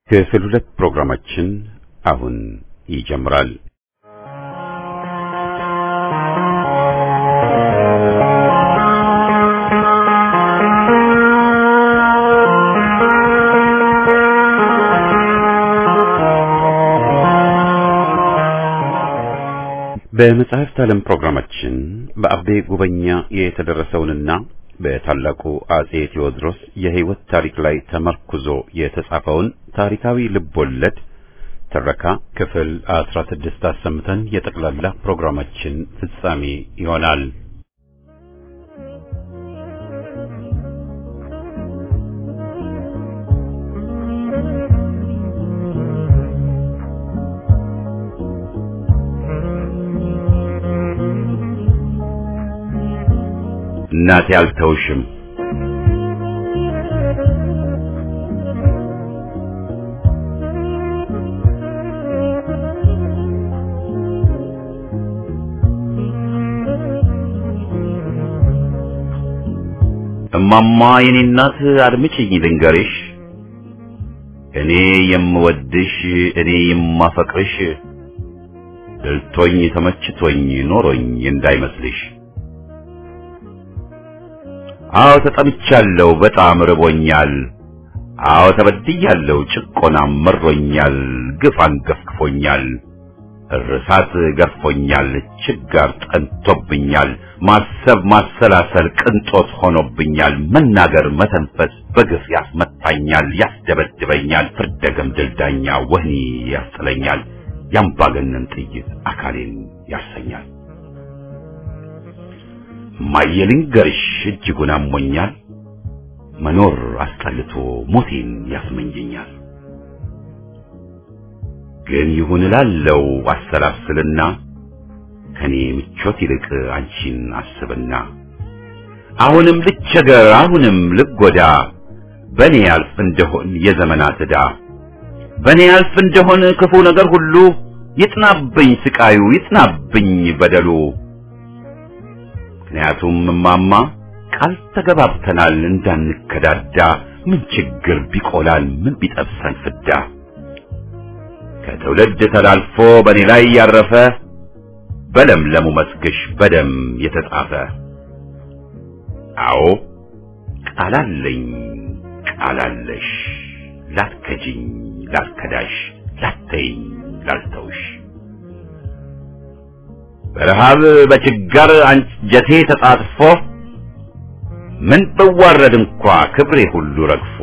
ክፍል 2 ፕሮግራማችን አሁን ይጀምራል። በመጽሐፍት ዓለም ፕሮግራማችን በአቤ ጉበኛ የተደረሰውንና በታላቁ አጼ ቴዎድሮስ የሕይወት ታሪክ ላይ ተመርኩዞ የተጻፈውን ታሪካዊ ልቦለድ ትረካ ክፍል 16 አሰምተን የጠቅላላ ፕሮግራማችን ፍጻሜ ይሆናል። እናቴ አልተውሽም እማማ የኔ እናት አድምጪኝ ልንገርሽ እኔ የምወድሽ እኔ የማፈቅርሽ ደልቶኝ ተመችቶኝ ኖሮኝ እንዳይመስልሽ አዎ ተጠምቻለሁ በጣም ርቦኛል አዎ ተበድያለሁ ጭቆናም መሮኛል ግፍ አንገፍግፎኛል እርሳት ገርፎኛል ችጋር ጠንቶብኛል ማሰብ ማሰላሰል ቅንጦት ሆኖብኛል መናገር መተንፈስ በግፍ ያስመታኛል ያስደበድበኛል ፍርደገም ድልዳኛ ወህኒ ያስጥለኛል ያምባገነን ጥይት አካሌን ያሰኛል ማየልንገርሽ እጅጉን አሞኛል መኖር አስጠልቶ ሞቴን ያስመኘኛል ግን ይሁን እላለሁ አሰላስልና ከኔ ምቾት ይልቅ አንቺን አስብና አሁንም ልቸገር አሁንም ልጎዳ በኔ ያልፍ እንደሆን የዘመናት ዕዳ በኔ ያልፍ እንደሆን ክፉ ነገር ሁሉ ይጥናብኝ ስቃዩ ይጥናብኝ በደሉ ምክንያቱም እማማ ቃል ተገባብተናል እንዳንከዳዳ ምን ችግር ቢቆላል ምን ቢጠብሰን ፍዳ ከትውልድ ተላልፎ በኔ ላይ ያረፈ በለምለሙ መስግሽ በደም የተጻፈ አዎ ቃላለኝ ቃላለሽ ላትከጂኝ ላትከዳሽ ላትተይኝ ላልተውሽ በረሃብ በችጋር አንጀቴ ተጣጥፎ ምን በዋረድ እንኳ ክብሬ ሁሉ ረግፎ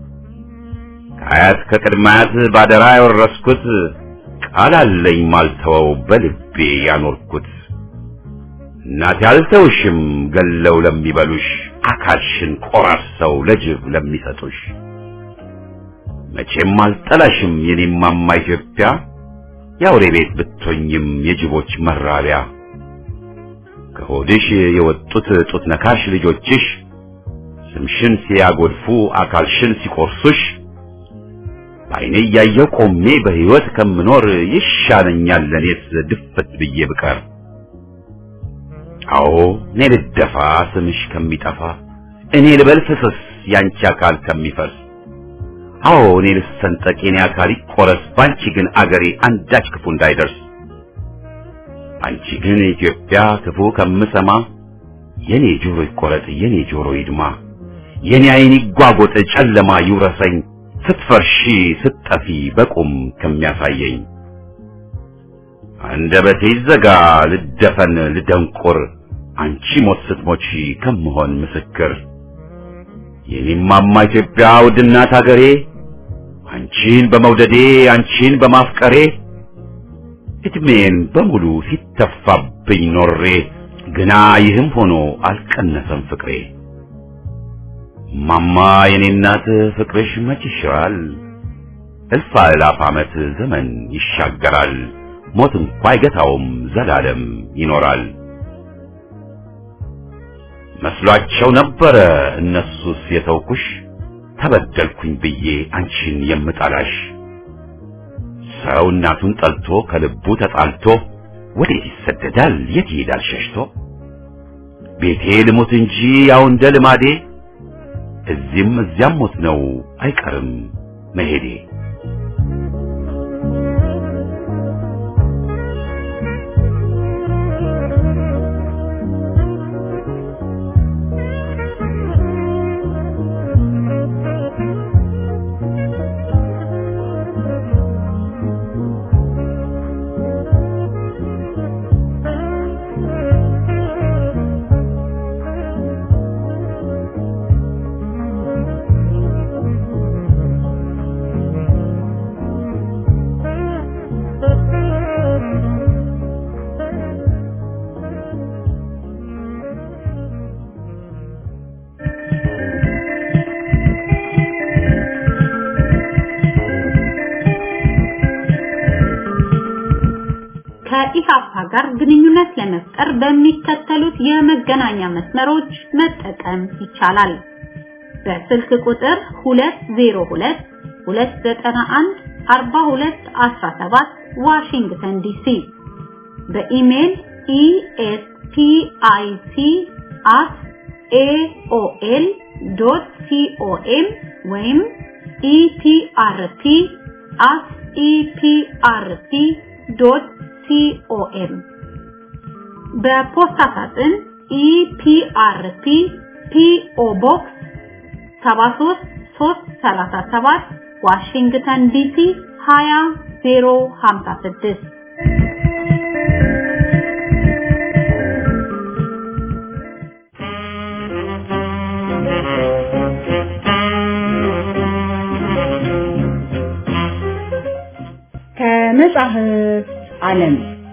ከአያት ከቅድማያት ባደራ ያወረስኩት ቃል አለኝ ማልተወው በልቤ ያኖርኩት እናቴ አልተውሽም ገለው ለሚበሉሽ አካልሽን ቆራርሰው ለጅብ ለሚሰጡሽ መቼም አልጠላሽም የኔማማ ኢትዮጵያ ያውሬ ቤት ብትሆኝም የጅቦች መራቢያ ከሆድሽ የወጡት ጡት ነካሽ ልጆችሽ ስምሽን ሲያጎድፉ አካልሽን ሲቆርሱሽ በዓይኔ እያየሁ ቆሜ በሕይወት ከምኖር ይሻለኛል ለኔስ ድፍት ብዬ ብቀር አዎ እኔ ልደፋ ስምሽ ከሚጠፋ እኔ ልበል ፍስስ ያንቺ አካል ከሚፈርስ አዎ እኔ ልሰንጠቅ የኔ አካል ይቆረስ ባንቺ ግን አገሬ አንዳች ክፉ እንዳይደርስ አንቺ ግን ኢትዮጵያ ክፉ ከምሰማ የኔ ጆሮ ይቆረጥ የኔ ጆሮ ይድማ የኔ ዓይን ይጓጎጥ ጨለማ ይውረሰኝ ስትፈርሺ ስትጠፊ በቁም ከሚያሳየኝ አንደበቴ ይዘጋ ልደፈን ልደንቁር አንቺ ሞት ስትሞቺ ከምሆን ምስክር የኔማማ ኢትዮጵያ ውድ እናት አገሬ አንቺን በመውደዴ አንቺን በማፍቀሬ እድሜን በሙሉ ሲተፋብኝ ኖሬ ግና ይህም ሆኖ አልቀነሰም ፍቅሬ ማማ የኔ እናት ፍቅርሽ መች ይሽራል እልፍ አእላፍ ዓመት ዘመን ይሻገራል ሞት እንኳ አይገታውም ዘላለም ይኖራል መስሏቸው ነበረ እነሱስ የተውኩሽ ተበደልኩኝ ብዬ አንቺን የምጠላሽ ሰው እናቱን ጠልቶ ከልቡ ተጣልቶ ወዴት ይሰደዳል የት ይሄዳል ሸሽቶ ቤቴ ልሞት እንጂ ያው እንደ ልማዴ እዚህም እዚያም ሞት ነው አይቀርም መሄዴ ከኢሃፓ ጋር ግንኙነት ለመፍጠር በሚከተሉት የመገናኛ መስመሮች መጠቀም ይቻላል። በስልክ ቁጥር 202 291 4217 ዋሽንግተን ዲሲ በኢሜል espic@aol.com ወይም eprp@eprp.com በፖስታ ሳጥን EPRP PO Box 73337 ዋሽንግተን ዲሲ 20056 ከመጽሐፍ ዓለም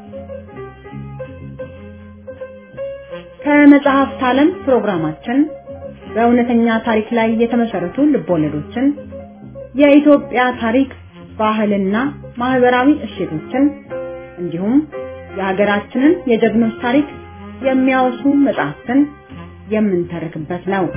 ከመጽሐፍት ዓለም ፕሮግራማችን በእውነተኛ ታሪክ ላይ የተመሰረቱ ልቦለዶችን የኢትዮጵያ ታሪክ ባህልና ማህበራዊ እሴቶችን እንዲሁም የሀገራችንን የጀግኖች ታሪክ የሚያወሱ መጽሐፍትን የምንተርክበት ነው።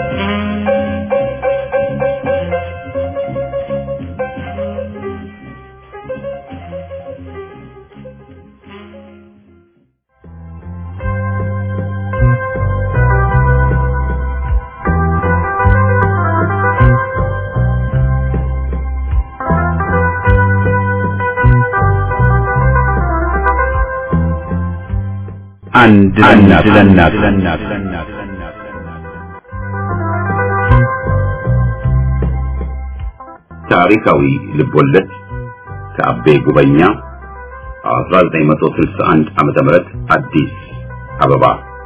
አንድ ለእናት ታሪካዊ ልቦለድ ከአቤ ጉበኛ 1961 ዓመተ ምህረት አዲስ አበባ።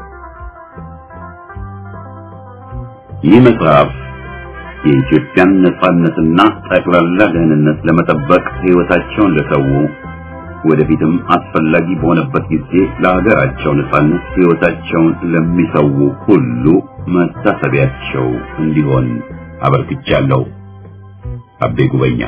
ይህ መጽሐፍ የኢትዮጵያን ነጻነትና ጠቅላላ ደህንነት ለመጠበቅ ሕይወታቸውን ለሰው ወደፊትም አስፈላጊ በሆነበት ጊዜ ለሀገራቸው ነጻነት ሕይወታቸውን ለሚሰው ሁሉ መታሰቢያቸው እንዲሆን አበርክቻለሁ። አቤ ጉበኛ።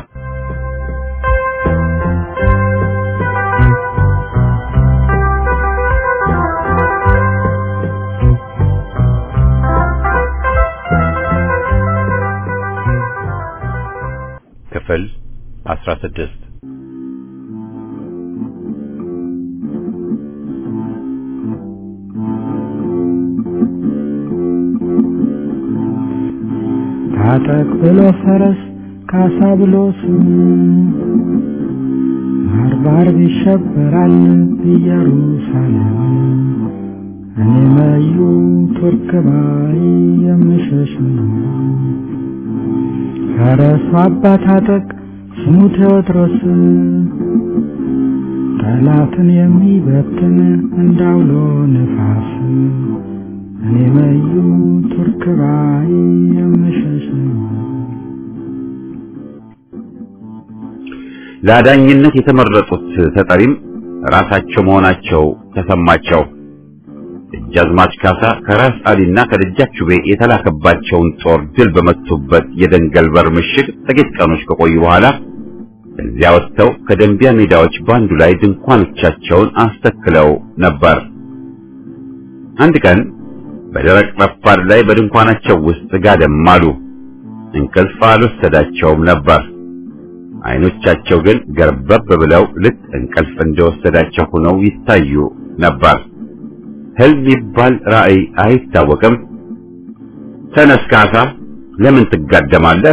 ክፍል 16 ታጠቅ ብሎ ፈረስ ካሳ ብሎ ስም ባርባር ይሸበራል ኢየሩሳሌም እኔ ማዩ ቱርክ ባይ የምሸሽ ነው። ፈረሱ አባ ታጠቅ ስሙ ቴዎድሮስ ጠላትን የሚበትን እንዳውሎ ነፋስ እኔ ማዩ ቱርክ ባይ የምሸሽ ነው። ለዳኝነት የተመረጡት ተጠሪም ራሳቸው መሆናቸው ተሰማቸው። ደጃዝማች ካሳ ከራስ አሊና ከደጃች ጩቤ የተላከባቸውን ጦር ድል በመቱበት የደንገል በር ምሽግ ጥቂት ቀኖች ከቆዩ በኋላ እዚያ ወጥተው ከደንቢያ ሜዳዎች ባንዱ ላይ ድንኳኖቻቸውን አስተክለው ነበር። አንድ ቀን በደረቅ ረፋድ ላይ በድንኳናቸው ውስጥ ጋደም አሉ። እንቅልፍ አልወሰዳቸውም ነበር። አይኖቻቸው ግን ገርበብ ብለው ልክ እንቅልፍ እንደወሰዳቸው ሆነው ይታዩ ነበር። ህልም ይባል ራእይ አይታወቅም። ተነስ ካሳ፣ ለምን ትጋደማለህ?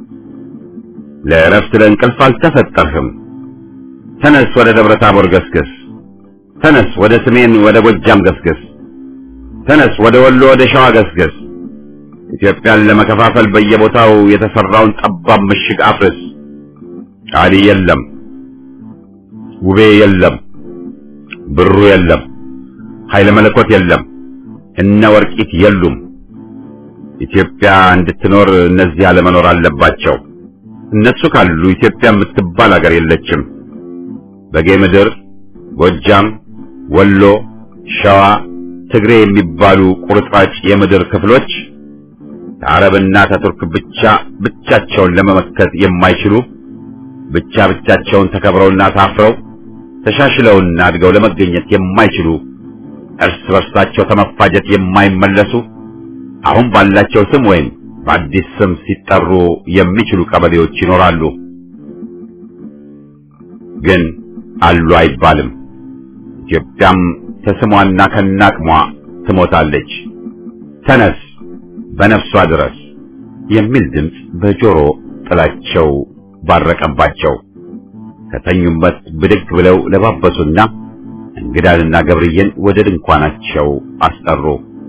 ለእረፍት ለእንቅልፍ አልተፈጠርህም። ተነስ፣ ወደ ደብረ ታቦር ገስግስ። ተነስ፣ ወደ ሰሜን ወደ ጎጃም ገስግስ። ተነስ፣ ወደ ወሎ ወደ ሸዋ ገስግስ። ኢትዮጵያን ለመከፋፈል በየቦታው የተሰራውን ጠባብ ምሽግ አፍርስ። አሊ የለም፣ ውቤ የለም፣ ብሩ የለም፣ ኃይለ መለኮት የለም፣ እነ ወርቂት የሉም። ኢትዮጵያ እንድትኖር እነዚህ አለመኖር አለባቸው። እነሱ ካሉ ኢትዮጵያ የምትባል ሀገር የለችም። በጌ ምድር፣ ጎጃም፣ ወሎ፣ ሸዋ፣ ትግሬ የሚባሉ ቁርጥራጭ የምድር ክፍሎች ከአረብና ከቱርክ ብቻቸውን ለመመከት የማይችሉ ብቻቸውን ተከብረውና ታፍረው ተሻሽለውና አድገው ለመገኘት የማይችሉ እርስ በርሳቸው ተመፋጀት የማይመለሱ አሁን ባላቸው ስም ወይም በአዲስ ስም ሲጠሩ የሚችሉ ቀበሌዎች ይኖራሉ። ግን አሉ አይባልም። ኢትዮጵያም ከስሟና ከናቅሟ ትሞታለች። ተነስ በነፍሷ ድረስ የሚል ድምፅ በጆሮ ጥላቸው ባረቀባቸው። ከተኙበት ብድግ ብለው ለባበሱና እንግዳንና ገብርዬን ወደ ድንኳናቸው አስጠሩ።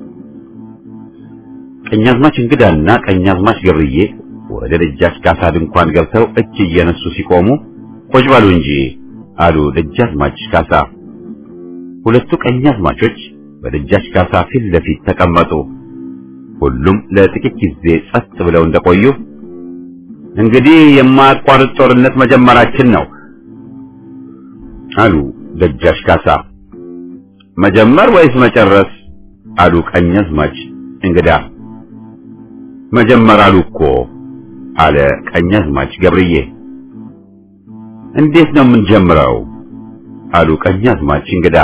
ቀኛዝማች እንግዳና ቀኛዝማች ገብርዬ ወደ ደጃች ካሳ ድንኳን ገብተው እጅ እየነሱ ሲቆሙ ቁጭ በሉ እንጂ አሉ ደጃዝማች ካሳ። ሁለቱ ቀኛዝማቾች በደጃች ካሳ ፊት ለፊት ተቀመጡ። ሁሉም ለጥቂት ጊዜ ጸጥ ብለው እንደቆዩ እንግዲህ የማያቋርጥ ጦርነት መጀመራችን ነው አሉ ደጃች ካሳ። መጀመር ወይስ መጨረስ አሉ ቀኛዝማች እንግዳ። መጀመር አሉ እኮ አለ ቀኛዝማች ገብርዬ። እንዴት ነው የምንጀምረው አሉ ቀኛዝማች እንግዳ።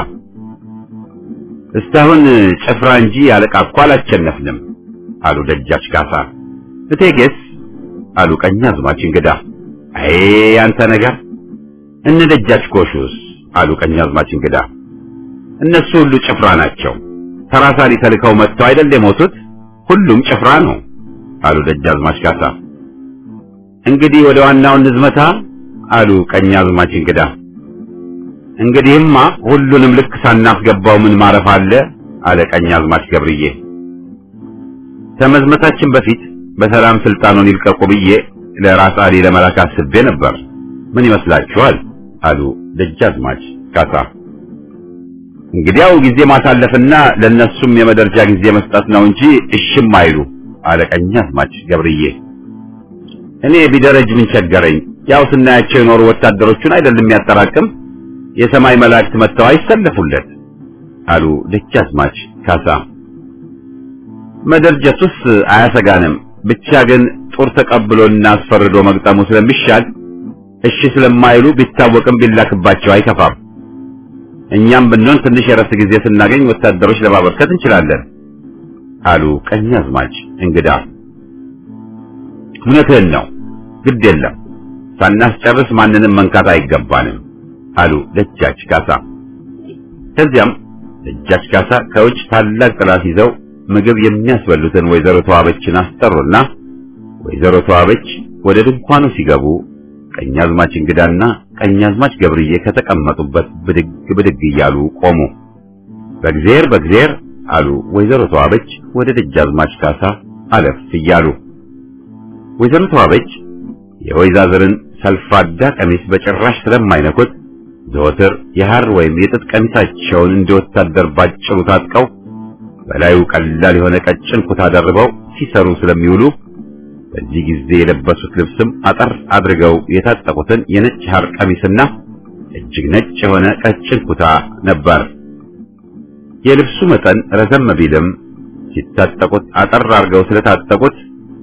እስካሁን ጭፍራ እንጂ አለቃ እኮ አላሸነፍንም አሉ ደጃች ካሳ። እቴጌስ አሉ ቀኛዝማች እንግዳ። አይ አንተ ነገር እነ ደጃች ጎሹስ አሉ ቀኛዝማች እንግዳ። እነሱ ሁሉ ጭፍራ ናቸው። ተራሳሊ ተልከው መጥተው አይደል የሞቱት? ሁሉም ጭፍራ ነው አሉ ደጃዝማች ካሳ። እንግዲህ ወደ ዋናው ንዝመታ አሉ ቀኛዝማች እንግዳ። እንግዲህማ ሁሉንም ልክ ሳናስገባው ምን ማረፍ አለ አለ ቀኛዝማች ገብርዬ። ከመዝመታችን በፊት በሰላም ስልጣኑን ይልቀቁ ብዬ ለራስ አሊ ለመላክ አስቤ ነበር። ምን ይመስላችኋል አሉ ደጃዝማች ካሳ። እንግዲያው ጊዜ ማሳለፍና ለነሱም የመደርጃ ጊዜ መስጠት ነው እንጂ እሽም አይሉ አለ ቀኛዝማች ገብርዬ። እኔ ቢደረጅ ምን ቸገረኝ? ያው ስናያቸው የኖሩ ወታደሮቹን አይደለም የሚያጠራቅም የሰማይ መላእክት መጥተው አይሰለፉለት አሉ ደጃዝማች ካሳ። መደርጀቱስ አያሰጋንም፣ ብቻ ግን ጦር ተቀብሎና አስፈርዶ መግጠሙ ስለሚሻል እሺ ስለማይሉ ቢታወቅም ቢላክባቸው አይከፋም። እኛም ብንሆን ትንሽ የረፍት ጊዜ ስናገኝ ወታደሮች ለማበርከት እንችላለን አሉ ቀኛዝማች እንግዳ። እውነትህን ነው፣ ግድ የለም ሳናስጨርስ ማንንም መንካት አይገባንም አሉ ደጃች ካሳ። ከዚያም ደጃች ካሳ ከውጭ ታላቅ ጥላት ይዘው ምግብ የሚያስበሉትን ወይዘሮ ተዋበችን አስጠሩና ወይዘሮ ተዋበች ወደ ድንኳኑ ሲገቡ ቀኛዝማች እንግዳና ቀኛዝማች ገብርዬ ከተቀመጡበት ብድግ እያሉ ቆሙ። በእግዚአብሔር አሉ ወይዘሮ ተዋበች ወደ ደጃዝማች ካሳ አለፍ እያሉ። ወይዘሮ ተዋበች የወይዛዝርን ሰልፋዳ ቀሚስ በጭራሽ ስለማይነኩት ዘወትር የሐር ወይም የጥጥ ቀሚሳቸውን እንደ ወታደር ባጭሩ ታጥቀው በላዩ ቀላል የሆነ ቀጭን ኩታ ደርበው ሲሰሩ ስለሚውሉ በዚህ ጊዜ የለበሱት ልብስም አጠር አድርገው የታጠቁትን የነጭ ሐር ቀሚስና እጅግ ነጭ የሆነ ቀጭን ኩታ ነበር። የልብሱ መጠን ረዘም ቢልም ሲታጠቁት አጠር አድርገው ስለታጠቁት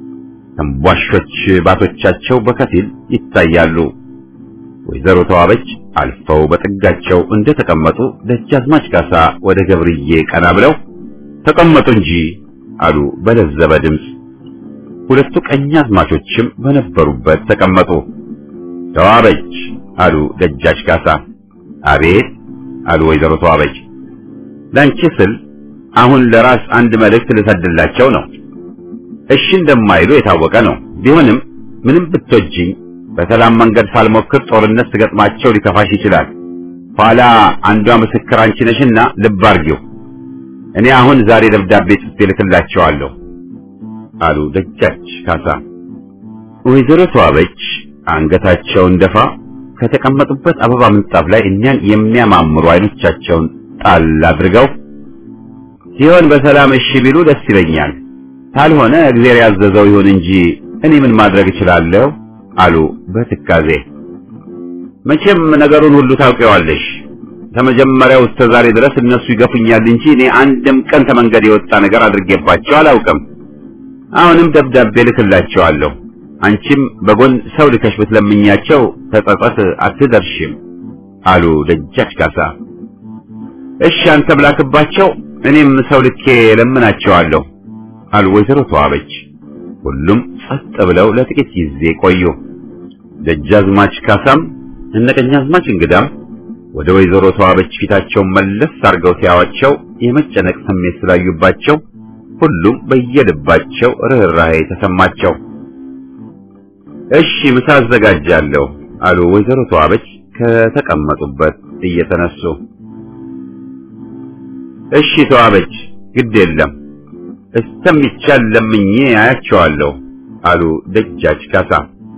ተንቧሾች ባቶቻቸው በከፊል ይታያሉ። ወይዘሮ ተዋበች አልፈው በጥጋቸው እንደተቀመጡ ደጃዝማች ካሳ ወደ ገብርዬ ቀና ብለው ተቀመጡ እንጂ አሉ በለዘበ ድምፅ። ሁለቱ ቀኛዝማቾችም በነበሩበት ተቀመጡ። ተዋበች አሉ ደጃች ካሳ። አቤት አሉ ወይዘሮ ተዋበች። ላንቺ ስል አሁን ለራስ አንድ መልእክት ልሰድላቸው ነው። እሺ እንደማይሉ የታወቀ ነው። ቢሆንም ምንም ብትወጂኝ በሰላም መንገድ ሳልሞክር ጦርነት ስገጥማቸው ሊከፋሽ ይችላል። ኋላ አንዷ ምስክር አንቺ ነሽና ልብ አድርጊው። እኔ አሁን ዛሬ ደብዳቤ ጽፌ ልክላቸዋለሁ አሉ ደጃች ካሳ። ወይዘሮ ተዋበች አንገታቸውን ደፋ ከተቀመጡበት አበባ ምንጣፍ ላይ እኛን የሚያማምሩ አይኖቻቸውን ጣል አድርገው ሲሆን በሰላም እሺ ቢሉ ደስ ይለኛል፣ ካልሆነ እግዚአብሔር ያዘዘው ይሁን እንጂ እኔ ምን ማድረግ እችላለሁ አሉ በትካዜ። መቼም ነገሩን ሁሉ ታውቂዋለሽ። ከመጀመሪያው እስከ ዛሬ ድረስ እነሱ ይገፉኛል እንጂ እኔ አንድም ቀን ከመንገድ የወጣ ነገር አድርጌባቸው አላውቅም። አሁንም ደብዳቤ ልክላቸዋለሁ። አንቺም በጎን ሰው ልከሽ ብትለምኛቸው ተጸጸት አትደርሽም አሉ ደጃች ካሳ። እሺ አንተ ብላክባቸው፣ እኔም ሰው ልኬ ለምናቸዋለሁ አሉ ወይዘሮ ተዋበች። ሁሉም ጸጥ ብለው ለጥቂት ጊዜ ቆዩ። ደጃዝማች ካሳም እነቀኛዝማች እንግዳም ወደ ወይዘሮ ተዋበች ፊታቸውን መለስ አድርገው ሲያዋቸው የመጨነቅ ስሜት ስላዩባቸው ሁሉም በየልባቸው ርህራሄ ተሰማቸው። እሺ ምሳ አዘጋጃለሁ አሉ ወይዘሮ ተዋበች ከተቀመጡበት እየተነሱ። እሺ ተዋበች ግድ የለም እስከሚቻል ለምኜ አያቸዋለሁ አሉ ደጃች ካሳ።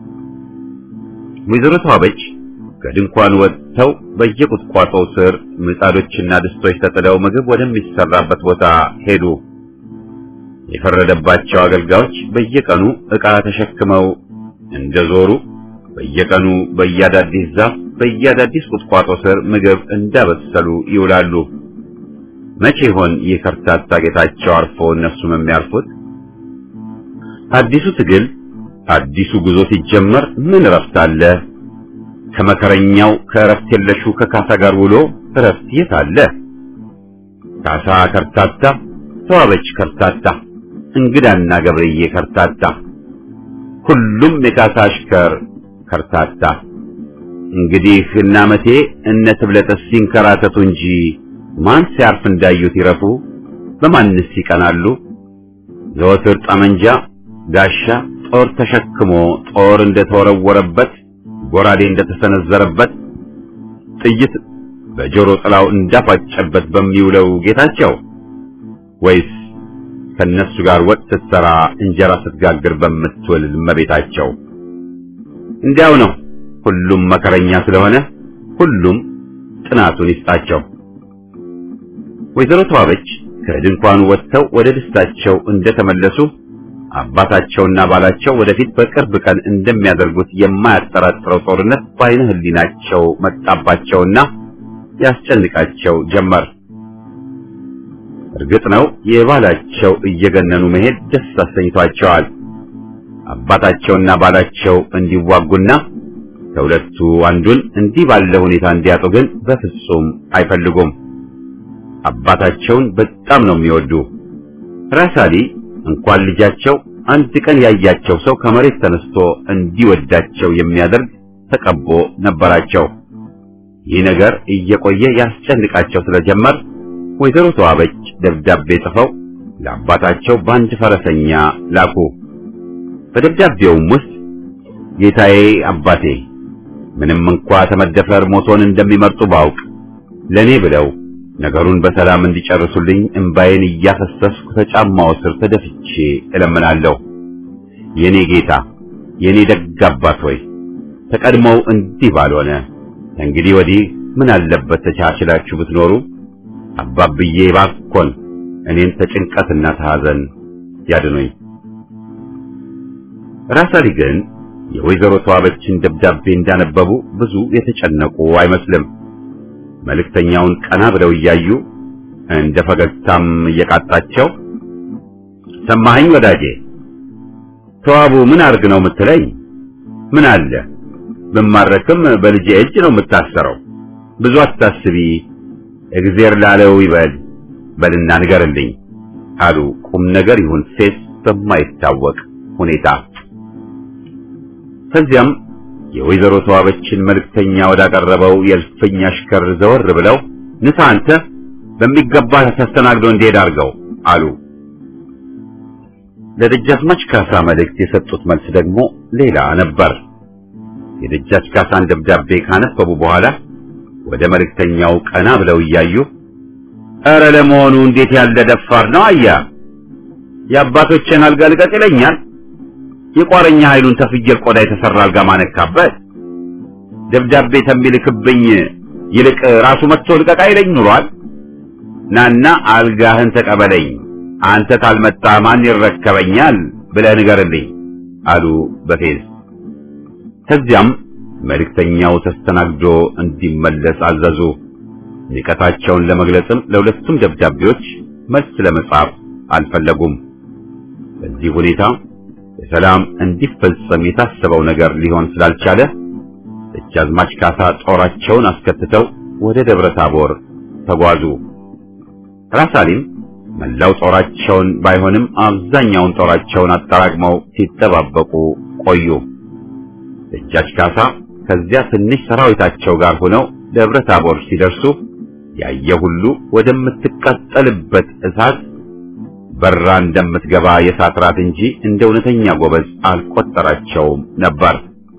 ወይዘሮ ተዋበች ከድንኳን ወጥተው በየቁጥቋጦው ስር ምጣዶችና ድስቶች ተጥለው ምግብ ወደሚሰራበት ቦታ ሄዱ። የፈረደባቸው አገልጋዮች በየቀኑ ዕቃ ተሸክመው እንደዞሩ በየቀኑ በየአዳዲስ ዛፍ በየአዳዲስ ቁጥቋጦ ስር ምግብ እንዳበሰሉ ይውላሉ። መቼ ይሆን ይህ ከርታታ ጌታቸው አርፎ እነሱም የሚያርፉት? አዲሱ ትግል አዲሱ ጉዞ ሲጀመር ምን እረፍት አለ? ከመከረኛው ከእረፍት የለሹ ከካሳ ጋር ውሎ እረፍት የት አለ? ካሳ ከርታታ፣ ተዋበች ከርታታ፣ እንግዳና ገብርዬ ከርታታ፣ ሁሉም የካሳ አሽከር ከርታታ። እንግዲህ እና መቴ እነ ትብለጥስ ሲንከራተቱ እንጂ ማን ሲያርፍ እንዳዩት ይረፉ? በማንስ ይቀናሉ? ዘወትር ጠመንጃ ጋሻ ጦር ተሸክሞ ጦር እንደተወረወረበት ጎራዴ እንደተሰነዘረበት ጥይት በጆሮ ጥላው እንዳፋጨበት በሚውለው ጌታቸው ወይስ ከነሱ ጋር ወጥ ስትሰራ እንጀራ ስትጋግር በምትውል እመቤታቸው? እንዲያው ነው። ሁሉም መከረኛ ስለሆነ ሁሉም ጥናቱን ይስጣቸው። ወይዘሮ ተዋበች ከድንኳኑ ወጥተው ወደ ደስታቸው እንደተመለሱ አባታቸውና ባላቸው ወደፊት በቅርብ ቀን እንደሚያደርጉት የማያጠራጥረው ጦርነት በዓይነ ሕሊናቸው መጣባቸውና ያስጨንቃቸው ጀመር። እርግጥ ነው የባላቸው እየገነኑ መሄድ ደስ አሰኝቷቸዋል። አባታቸውና ባላቸው እንዲዋጉና ከሁለቱ አንዱን እንዲህ ባለ ሁኔታ እንዲያጡ ግን በፍጹም አይፈልጉም። አባታቸውን በጣም ነው የሚወዱ። ራሳሊ እንኳን ልጃቸው አንድ ቀን ያያቸው ሰው ከመሬት ተነስቶ እንዲወዳቸው የሚያደርግ ተቀቦ ነበራቸው። ይህ ነገር እየቆየ ያስጨንቃቸው ስለጀመር ወይዘሮ ተዋበች ደብዳቤ ጽፈው ለአባታቸው በአንድ ፈረሰኛ ላኩ። በደብዳቤውም ውስጥ ጌታዬ አባቴ፣ ምንም እንኳ ተመደፈር ሞቶን እንደሚመርጡ ባውቅ ለኔ ብለው ነገሩን በሰላም እንዲጨርሱልኝ እንባዬን እያፈሰስኩ ከጫማው ስር ተደፍቼ እለምናለሁ። የኔ ጌታ፣ የኔ ደግ አባት ሆይ ተቀድመው እንዲህ ባልሆነ እንግዲህ ወዲህ ምን አለበት ተቻችላችሁ ብትኖሩ። አባብዬ ባኮን እኔን ተጭንቀትና ተሐዘን ያድኑኝ። ራሳሊ ግን የወይዘሮ ተዋበችን ደብዳቤ እንዳነበቡ ብዙ የተጨነቁ አይመስልም። መልእክተኛውን ቀና ብለው እያዩ እንደ ፈገግታም እየቃጣቸው ሰማኸኝ ወዳጄ፣ ተዋቡ ምን አርግ ነው የምትለኝ? ምን አለ ብማረክም በልጄ እጅ ነው የምታሰረው። ብዙ አታስቢ፣ እግዚአብሔር ላለው ይበል በልና ንገርልኝ አሉ ቁም ነገር ይሁን ፌስ በማይታወቅ ሁኔታ። ከዚያም የወይዘሮ ተዋበችን መልእክተኛ ወዳቀረበው የእልፍኝ አሽከር ዘወር ብለው ንሳ አንተ በሚገባ ተስተናግዶ እንዲሄድ አድርገው አሉ። ለደጃዝማች ካሳ መልእክት የሰጡት መልስ ደግሞ ሌላ ነበር። የደጃች ካሳን ደብዳቤ ካነበቡ በኋላ ወደ መልእክተኛው ቀና ብለው እያዩ ኧረ ለመሆኑ እንዴት ያለ ደፋር ነው! አያ የአባቶችን አልጋ ልቀቅ ይለኛል። የቋረኛ ኃይሉን ተፍየል ቆዳ የተሰራ አልጋ ማነካበት ደብዳቤ ተሚልክብኝ ይልቅ ራሱ መጥቶ ልቀቅ አይለኝ ኑሯል። ናና አልጋህን ተቀበለኝ፣ አንተ ካልመጣ ማን ይረከበኛል ብለህ ንገርልኝ አሉ በፌዝ። ከዚያም መልእክተኛው ተስተናግዶ እንዲመለስ አዘዙ። ንቀታቸውን ለመግለጽም ለሁለቱም ደብዳቤዎች መልስ ለመጻፍ አልፈለጉም። በዚህ ሁኔታ በሰላም እንዲፈጸም የታሰበው ነገር ሊሆን ስላልቻለ ደጃዝማች ካሳ ጦራቸውን አስከትተው ወደ ደብረ ታቦር ተጓዙ። ራስ አሊም መላው ጦራቸውን ባይሆንም አብዛኛውን ጦራቸውን አጠራቅመው ሲጠባበቁ ቆዩ። ደጃች ካሳ ከዚያ ትንሽ ሰራዊታቸው ጋር ሆነው ደብረ ታቦር ሲደርሱ ያየ ሁሉ ወደምትቀጠልበት እሳት በራ እንደምትገባ የሳትራት እንጂ እንደ እውነተኛ ጎበዝ አልቆጠራቸውም ነበር።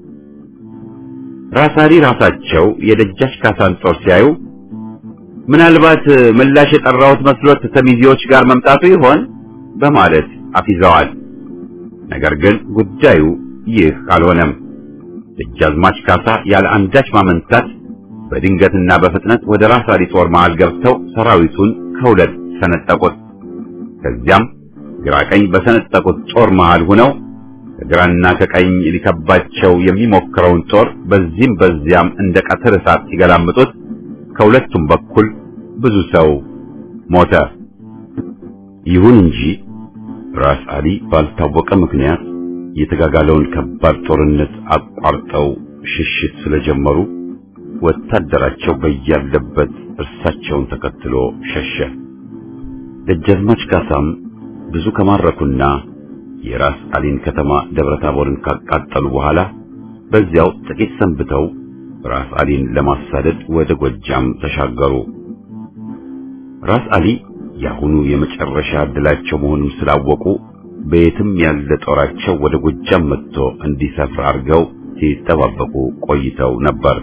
ራስ አሊ ራሳቸው የደጃች ካሳን ጦር ሲያዩ ምናልባት ምላሽ የጠራውት መስሎት ከሚዜዎች ጋር መምጣቱ ይሆን በማለት አፊዘዋል። ነገር ግን ጉዳዩ ይህ አልሆነም። ደጃዝማች ካሳ ያለ አንዳች ማመንታት በድንገትና በፍጥነት ወደ ራስ አሊ ጦር መሃል ገብተው ሰራዊቱን ከሁለት ሰነጠቁት። ከዚያም ግራቀኝ በሰነጠቁት ጦር መሃል ሆነው ከግራና ከቀኝ ሊከባቸው የሚሞክረውን ጦር በዚህም በዚያም እንደ ቀትር እሳት ሲገላምጡት ከሁለቱም በኩል ብዙ ሰው ሞተ። ይሁን እንጂ ራስ አሊ ባልታወቀ ምክንያት የተጋጋለውን ከባድ ጦርነት አቋርጠው ሽሽት ስለጀመሩ ወታደራቸው በያለበት እርሳቸውን ተከትሎ ሸሸ። ደጃዝማች ካሳም ብዙ ከማረኩና የራስ አሊን ከተማ ደብረ ታቦርን ካቃጠሉ በኋላ በዚያው ጥቂት ሰንብተው ራስ አሊን ለማሳደድ ወደ ጎጃም ተሻገሩ። ራስ አሊ ያሁኑ የመጨረሻ ዕድላቸው መሆኑን ስላወቁ በየትም ያለ ጦራቸው ወደ ጎጃም መጥቶ እንዲሰፍር አድርገው ሲጠባበቁ ቆይተው ነበር።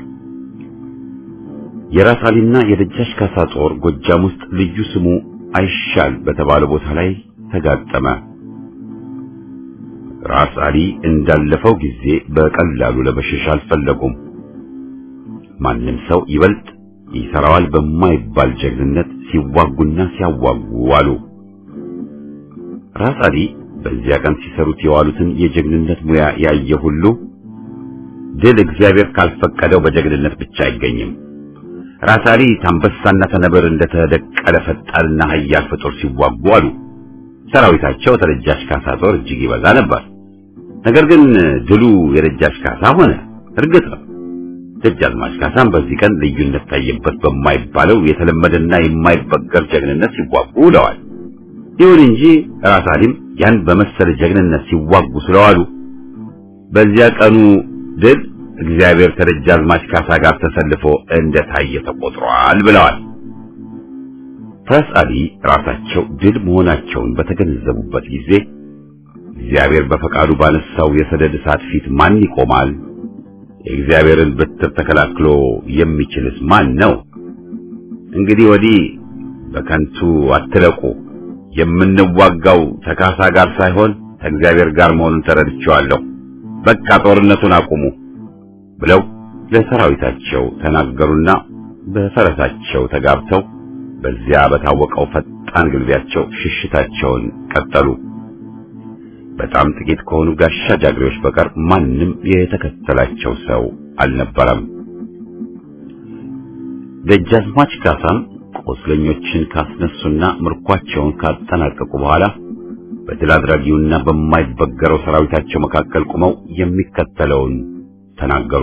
የራስ አሊና የደጃች ካሳ ጦር ጎጃም ውስጥ ልዩ ስሙ አይሻል በተባለ ቦታ ላይ ተጋጠመ። ራስ አሊ እንዳለፈው ጊዜ በቀላሉ ለመሸሽ አልፈለጉም። ማንም ሰው ይበልጥ ይሰራዋል በማይባል ጀግንነት ሲዋጉና ሲያዋጉ ዋሉ። ራስ አሊ በዚያ ቀን ሲሰሩት የዋሉትን የጀግንነት ሙያ ያየ ሁሉ ድል እግዚአብሔር ካልፈቀደው በጀግንነት ብቻ አይገኝም። ራስ አሊ ታንበሳና ተነብር እንደተደቀለ ፈጣንና ኃያል ፍጡር ሲዋጉ አሉ። ሰራዊታቸው ተደጃች ካሳ ጦር እጅግ ይበዛ ነበር። ነገር ግን ድሉ የደጃች ካሳ ሆነ። እርግጥ ነው ደጃዝማች ካሳም በዚህ ቀን ልዩነት ታየበት በማይባለው የተለመደና የማይበገር ጀግንነት ሲዋጉ ውለዋል። ይሁን እንጂ ራስ አሊም ያን በመሰለ ጀግንነት ሲዋጉ ስለዋሉ በዚያ ቀኑ ድል እግዚአብሔር ከደጃዝማች ካሳ ጋር ተሰልፎ እንደታየ ተቆጥሯል ብለዋል። ራስ አሊ ራሳቸው ድል መሆናቸውን በተገነዘቡበት ጊዜ እግዚአብሔር በፈቃዱ ባነሳው የሰደድ እሳት ፊት ማን ይቆማል? የእግዚአብሔርን በትር ተከላክሎ የሚችልስ ማን ነው? እንግዲህ ወዲህ በከንቱ አትለቁ፣ የምንዋጋው ከካሳ ጋር ሳይሆን ከእግዚአብሔር ጋር መሆኑን ተረድቼዋለሁ። በቃ ጦርነቱን አቁሙ ብለው ለሰራዊታቸው ተናገሩና በፈረሳቸው ተጋብተው በዚያ በታወቀው ፈጣን ግልቢያቸው ሽሽታቸውን ቀጠሉ። በጣም ጥቂት ከሆኑ ጋሻ ጃግሬዎች በቀር ማንም የተከተላቸው ሰው አልነበረም። ደጃዝማች ካሳም ቆስለኞችን ካስነሱና ምርኳቸውን ካጠናቀቁ በኋላ በድል አድራጊውና በማይበገረው ሰራዊታቸው መካከል ቆመው የሚከተለውን ተናገሩ።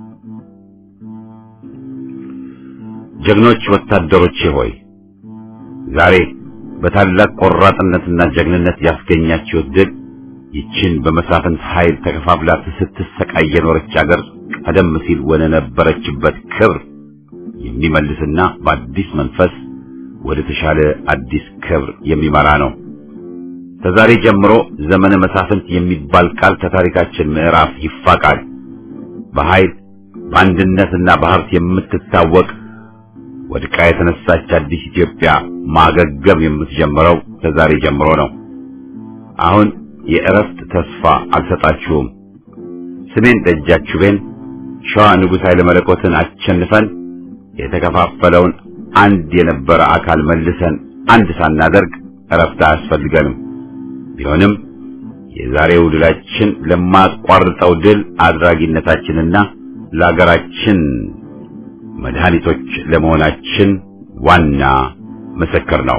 ጀግኖች ወታደሮቼ ሆይ ዛሬ በታላቅ ቆራጥነትና ጀግንነት ያስገኛችሁት ድል ይችን በመሳፍንት ኃይል ተከፋፍላ ስትሰቃይ የኖረች አገር ቀደም ሲል ወደ ነበረችበት ክብር የሚመልስና በአዲስ መንፈስ ወደ ተሻለ አዲስ ክብር የሚመራ ነው። ከዛሬ ጀምሮ ዘመነ መሳፍንት የሚባል ቃል ከታሪካችን ምዕራፍ ይፋቃል። በኃይል በአንድነትና በሀብት የምትታወቅ ወድቃ የተነሳች አዲስ ኢትዮጵያ ማገገም የምትጀምረው ከዛሬ ጀምሮ ነው። አሁን የእረፍት ተስፋ አልሰጣችሁም። ስሜን ደጃችሁቤን ሸዋ ንጉሥ ኃይለ መለኮትን አሸንፈን የተከፋፈለውን አንድ የነበረ አካል መልሰን አንድ ሳናደርግ እረፍት አያስፈልገንም። ቢሆንም የዛሬው ድላችን ለማቋርጠው ድል አድራጊነታችንና ለሀገራችን መድኃኒቶች ለመሆናችን ዋና ምስክር ነው።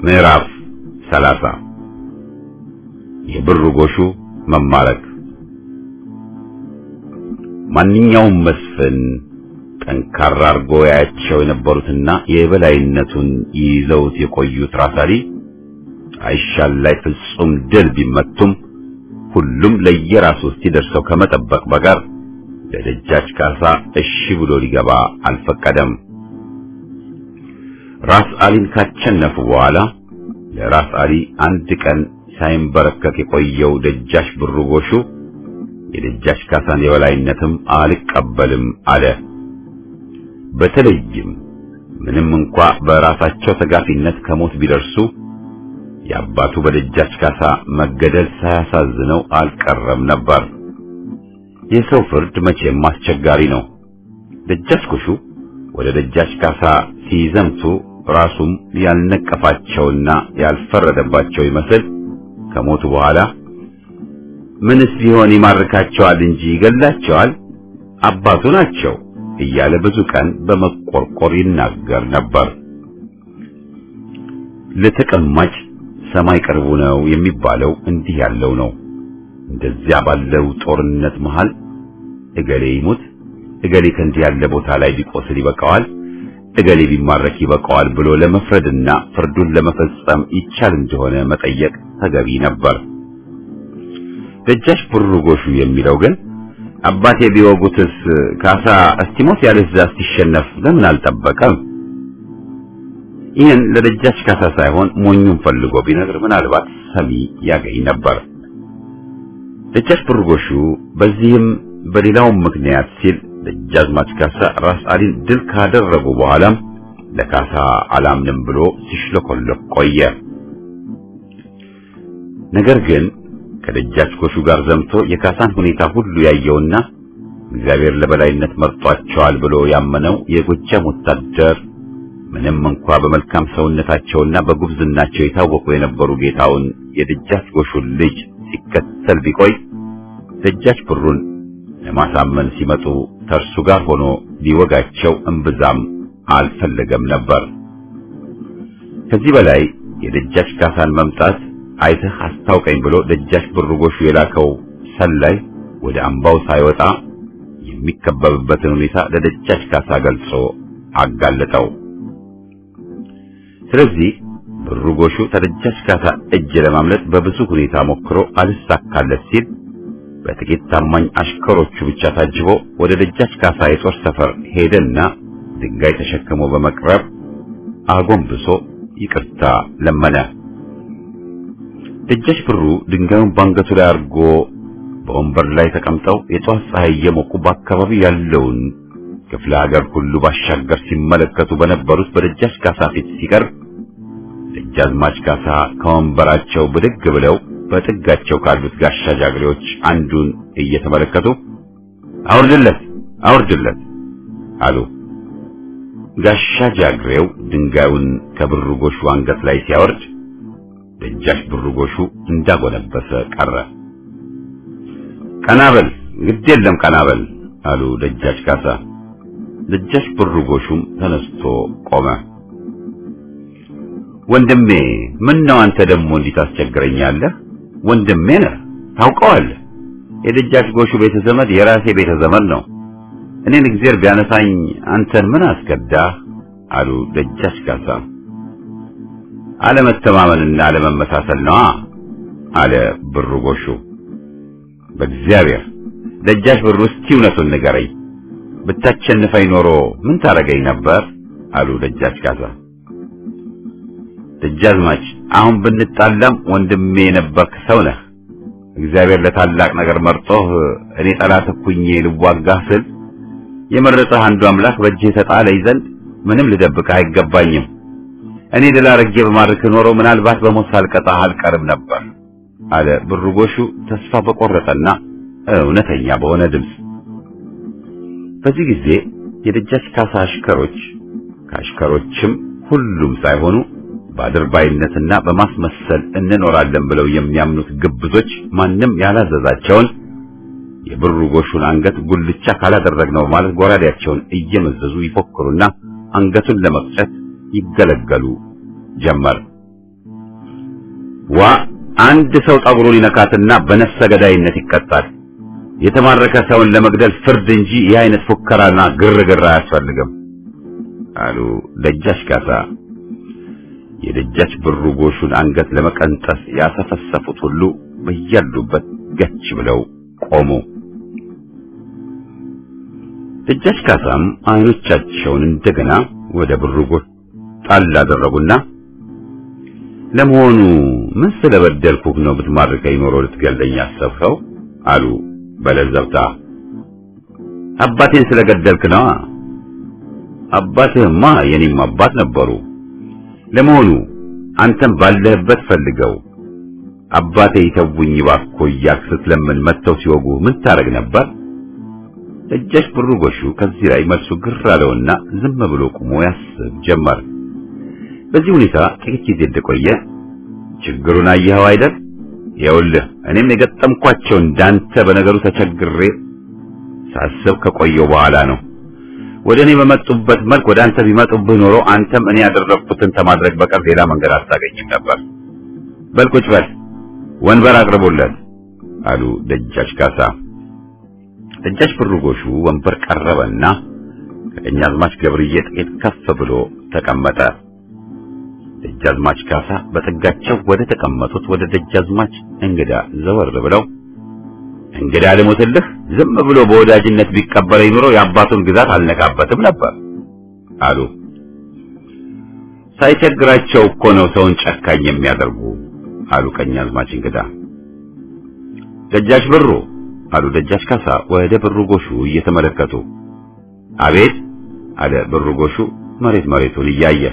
ምዕራፍ 30 የብር ጎሹ መማረክ። ማንኛውም መስፍን ጠንካራ አርጎ ያያቸው የነበሩትና የበላይነቱን ይዘውት የቆዩት ራሳሊ አይሻል ላይ ፍጹም ድል ቢመቱም ሁሉም ለየራሱ ሲደርሰው ከመጠበቅ በቀር ለደጃች ካሳ እሺ ብሎ ሊገባ አልፈቀደም። ራስ አሊን ካቸነፉ በኋላ ለራስ አሊ አንድ ቀን ሳይንበረከክ የቆየው ደጃች ብሩ ጎሹ የደጃች ካሳን የበላይነትም አልቀበልም አለ። በተለይም ምንም እንኳ በራሳቸው ተጋፊነት ከሞት ቢደርሱ የአባቱ በደጃች ካሳ መገደል ሳያሳዝነው አልቀረም ነበር። የሰው ፍርድ መቼም አስቸጋሪ ነው። ደጃች ጎሹ ወደ ደጃች ካሳ ሲዘምቱ ራሱም ያልነቀፋቸውና ያልፈረደባቸው ይመስል ከሞቱ በኋላ ምንስ ቢሆን ይማርካቸዋል እንጂ ይገላቸዋል፣ አባቱ ናቸው እያለ ብዙ ቀን በመቆርቆር ይናገር ነበር። ለተቀማጭ ሰማይ ቅርቡ ነው የሚባለው እንዲህ ያለው ነው። እንደዚያ ባለው ጦርነት መሃል እገሌ ይሙት፣ እገሌ ከእንዲህ ያለ ቦታ ላይ ቢቆስል ይበቃዋል፣ እገሌ ቢማረክ ይበቃዋል ብሎ ለመፍረድና ፍርዱን ለመፈጸም ይቻል እንደሆነ መጠየቅ ተገቢ ነበር። ደጃች ብሩ ጎሹ የሚለው ግን አባቴ ቢወጉትስ ካሳ እስቲሞት ያለዛ ሲሸነፍ ለምን አልጠበቀም? ይህን ለደጃች ካሳ ሳይሆን ሞኙን ፈልጎ ቢነግር ምናልባት ሰሚ ያገኝ ነበር። ደጃች ብሩ ጎሹ በዚህም በሌላውም ምክንያት ሲል ደጃዝማች ካሳ ራስ አሊን ድል ካደረጉ በኋላም ለካሳ አላምንም ብሎ ሲሽለኮለክ ቆየ። ነገር ግን ከደጃች ጎሹ ጋር ዘምቶ የካሳን ሁኔታ ሁሉ ያየውና እግዚአብሔር ለበላይነት መርጧቸዋል ብሎ ያመነው የጎጃም ወታደር ምንም እንኳ በመልካም ሰውነታቸውና በጉብዝናቸው የታወቁ የነበሩ ጌታውን የደጃች ጎሹን ልጅ ሲከተል ቢቆይ ደጃች ብሩን ለማሳመን ሲመጡ ተርሱ ጋር ሆኖ ሊወጋቸው እምብዛም አልፈለገም ነበር። ከዚህ በላይ የደጃች ካሳን መምጣት አይተህ አስታውቀኝ ብሎ ደጃች ብሩ ጎሹ የላከው ሰላይ ወደ አምባው ሳይወጣ የሚከበብበትን ሁኔታ ለደጃች ካሳ ገልጾ አጋለጠው። ስለዚህ ብሩ ጎሹ ከደጃች ካሳ እጅ ለማምለጥ በብዙ ሁኔታ ሞክሮ አልሳካለት ሲል በጥቂት ታማኝ አሽከሮቹ ብቻ ታጅቦ ወደ ደጃች ካሳ የጦር ሰፈር ሄደና ድንጋይ ተሸክሞ በመቅረብ አጎንብሶ ይቅርታ ለመነ። ደጃች ብሩ ድንጋዩን ባንገቱ ላይ አርጎ በወንበር ላይ ተቀምጠው የጧት ፀሐይ እየሞቁ በአካባቢው ያለውን ክፍለ ሀገር ሁሉ ባሻገር ሲመለከቱ በነበሩት በደጃች ካሳ ፊት ሲቀርብ ደጃዝማች ካሳ ከወንበራቸው ብድግ ብለው በጥጋቸው ካሉት ጋሻ ጃግሬዎች አንዱን እየተመለከቱ አውርድለት አውርድለት አሉ። ጋሻ ጃግሬው ድንጋዩን ከብሩ ጎሹ አንገት ላይ ሲያወርድ ደጃች ብሩ ጎሹ እንዳጎነበሰ ቀረ። ቀናበል ግድ የለም ቀናበል አሉ ደጃች ካሳ። ደጃች ብሩ ጎሹም ተነስቶ ቆመ። ወንድሜ ምን ነው አንተ ደግሞ እንዲህ ታስቸግረኛለህ? ወንድሜ ነህ ታውቀዋለህ። የደጃች ጎሹ ቤተ ዘመድ የራሴ ቤተ ዘመድ ነው። እኔን እግዚአብሔር ቢያነሳኝ አንተን ምን አስከዳህ? አሉ ደጃች ካሳ። አለመተማመንና አለመመሳሰል ነው አለ ብሩ ጎሹ። በእግዚአብሔር ደጃች ብሩ እስቲ እውነቱን ንገረኝ፣ ብታቸንፈኝ ኖሮ ምን ታረገኝ ነበር? አሉ ደጃች ካሳ። ደጃዝማች አሁን ብንጣላም ወንድሜ የነበርክ ሰው ነህ። እግዚአብሔር ለታላቅ ነገር መርጦህ እኔ ጠላት እኩኜ ልዋጋህ ስል የመረጠህ አንዱ አምላክ በእጅህ ተጣለኝ ዘንድ ምንም ልደብቅህ አይገባኝም። እኔ ድል አድርጌ በማድረክ ኖሮ ምናልባት በሞት ሳልቀጣህ አልቀርም ነበር አለ ብሩ ጎሹ ተስፋ በቆረጠና እውነተኛ በሆነ ድምፅ። በዚህ ጊዜ የደጃች ካሳ አሽከሮች ከአሽከሮችም ሁሉም ሳይሆኑ በአድርባይነትና በማስመሰል እንኖራለን ብለው የሚያምኑት ግብዞች ማንም ያላዘዛቸውን የብሩ ጎሹን አንገት ጉልቻ ካላደረግነው ማለት ጎራዴያቸውን እየመዘዙ ይፎክሩና አንገቱን ለመቅጨት ይገለገሉ ጀመር። አንድ ሰው ጠጉሩን ይነካትና በነፍሰ ገዳይነት ይቀጣል። የተማረከ ሰውን ለመግደል ፍርድ እንጂ ይህ አይነት ፉከራና ግርግር አያስፈልግም አሉ ደጃች ካሳ። የደጃች ብሩ ጎሹን አንገት ለመቀንጠስ ያሰፈሰፉት ሁሉ በያሉበት ገች ብለው ቆሙ። ደጃች ካሳም አይኖቻቸውን እንደገና ወደ ብሩ ጎሽ ጣል አደረጉና ለመሆኑ ምን ስለበደልኩህ ነው ብትማርከኝ ኖሮ ልትገለኝ ያሰብከው? አሉ በለዘብታ። አባቴን ስለገደልክ ነው። አባትህማ የኔም አባት ነበሩ። ለመሆኑ አንተም ባለህበት ፈልገው አባቴ ይተውኝ ባኮ እያልክ ስትለምን መጥተው ሲወጉ ምን ታረግ ነበር? ደጃች ብሩ ጎሹ ከዚህ ላይ መልሱ ግር አለውና ዝም ብሎ ቆሞ ያስብ ጀመር። በዚህ ሁኔታ ጥቂት ጊዜ እንደቆየ ችግሩን አየኸው አይደል? ይኸውልህ እኔም የገጠምኳቸው እንዳንተ በነገሩ ተቸግሬ ሳስብ ከቆየው በኋላ ነው። ወደ እኔ በመጡበት መልክ ወደ አንተ ቢመጡብህ ኖሮ አንተም እኔ ያደረግኩትን ከማድረግ በቀር ሌላ መንገድ አታገኝም ነበር። በል ቁጭ በል፣ ወንበር አቅርቡለት አሉ ደጃች ካሳ። ደጃች ብሩ ጎሹ ወንበር ቀረበና ከቀኛዝማች ገብርዬ ጥቂት ከፍ ብሎ ተቀመጠ። ደጃዝማች ካሳ በጥጋቸው ወደ ተቀመጡት ወደ ደጃዝማች እንግዳ ዘወር ብለው እንግዳ ልሞትልህ፣ ዝም ብሎ በወዳጅነት ቢቀበለኝ ኑሮ የአባቱን ግዛት አልነካበትም ነበር አሉ። ሳይቸግራቸው እኮ ነው ሰውን ጨካኝ የሚያደርጉ አሉ ቀኛዝማች እንግዳ። ደጃች ብሩ አሉ ደጃች ካሳ ወደ ብሩ ጎሹ እየተመለከቱ። አቤት አለ ብሩ ጎሹ መሬቱን እያየ።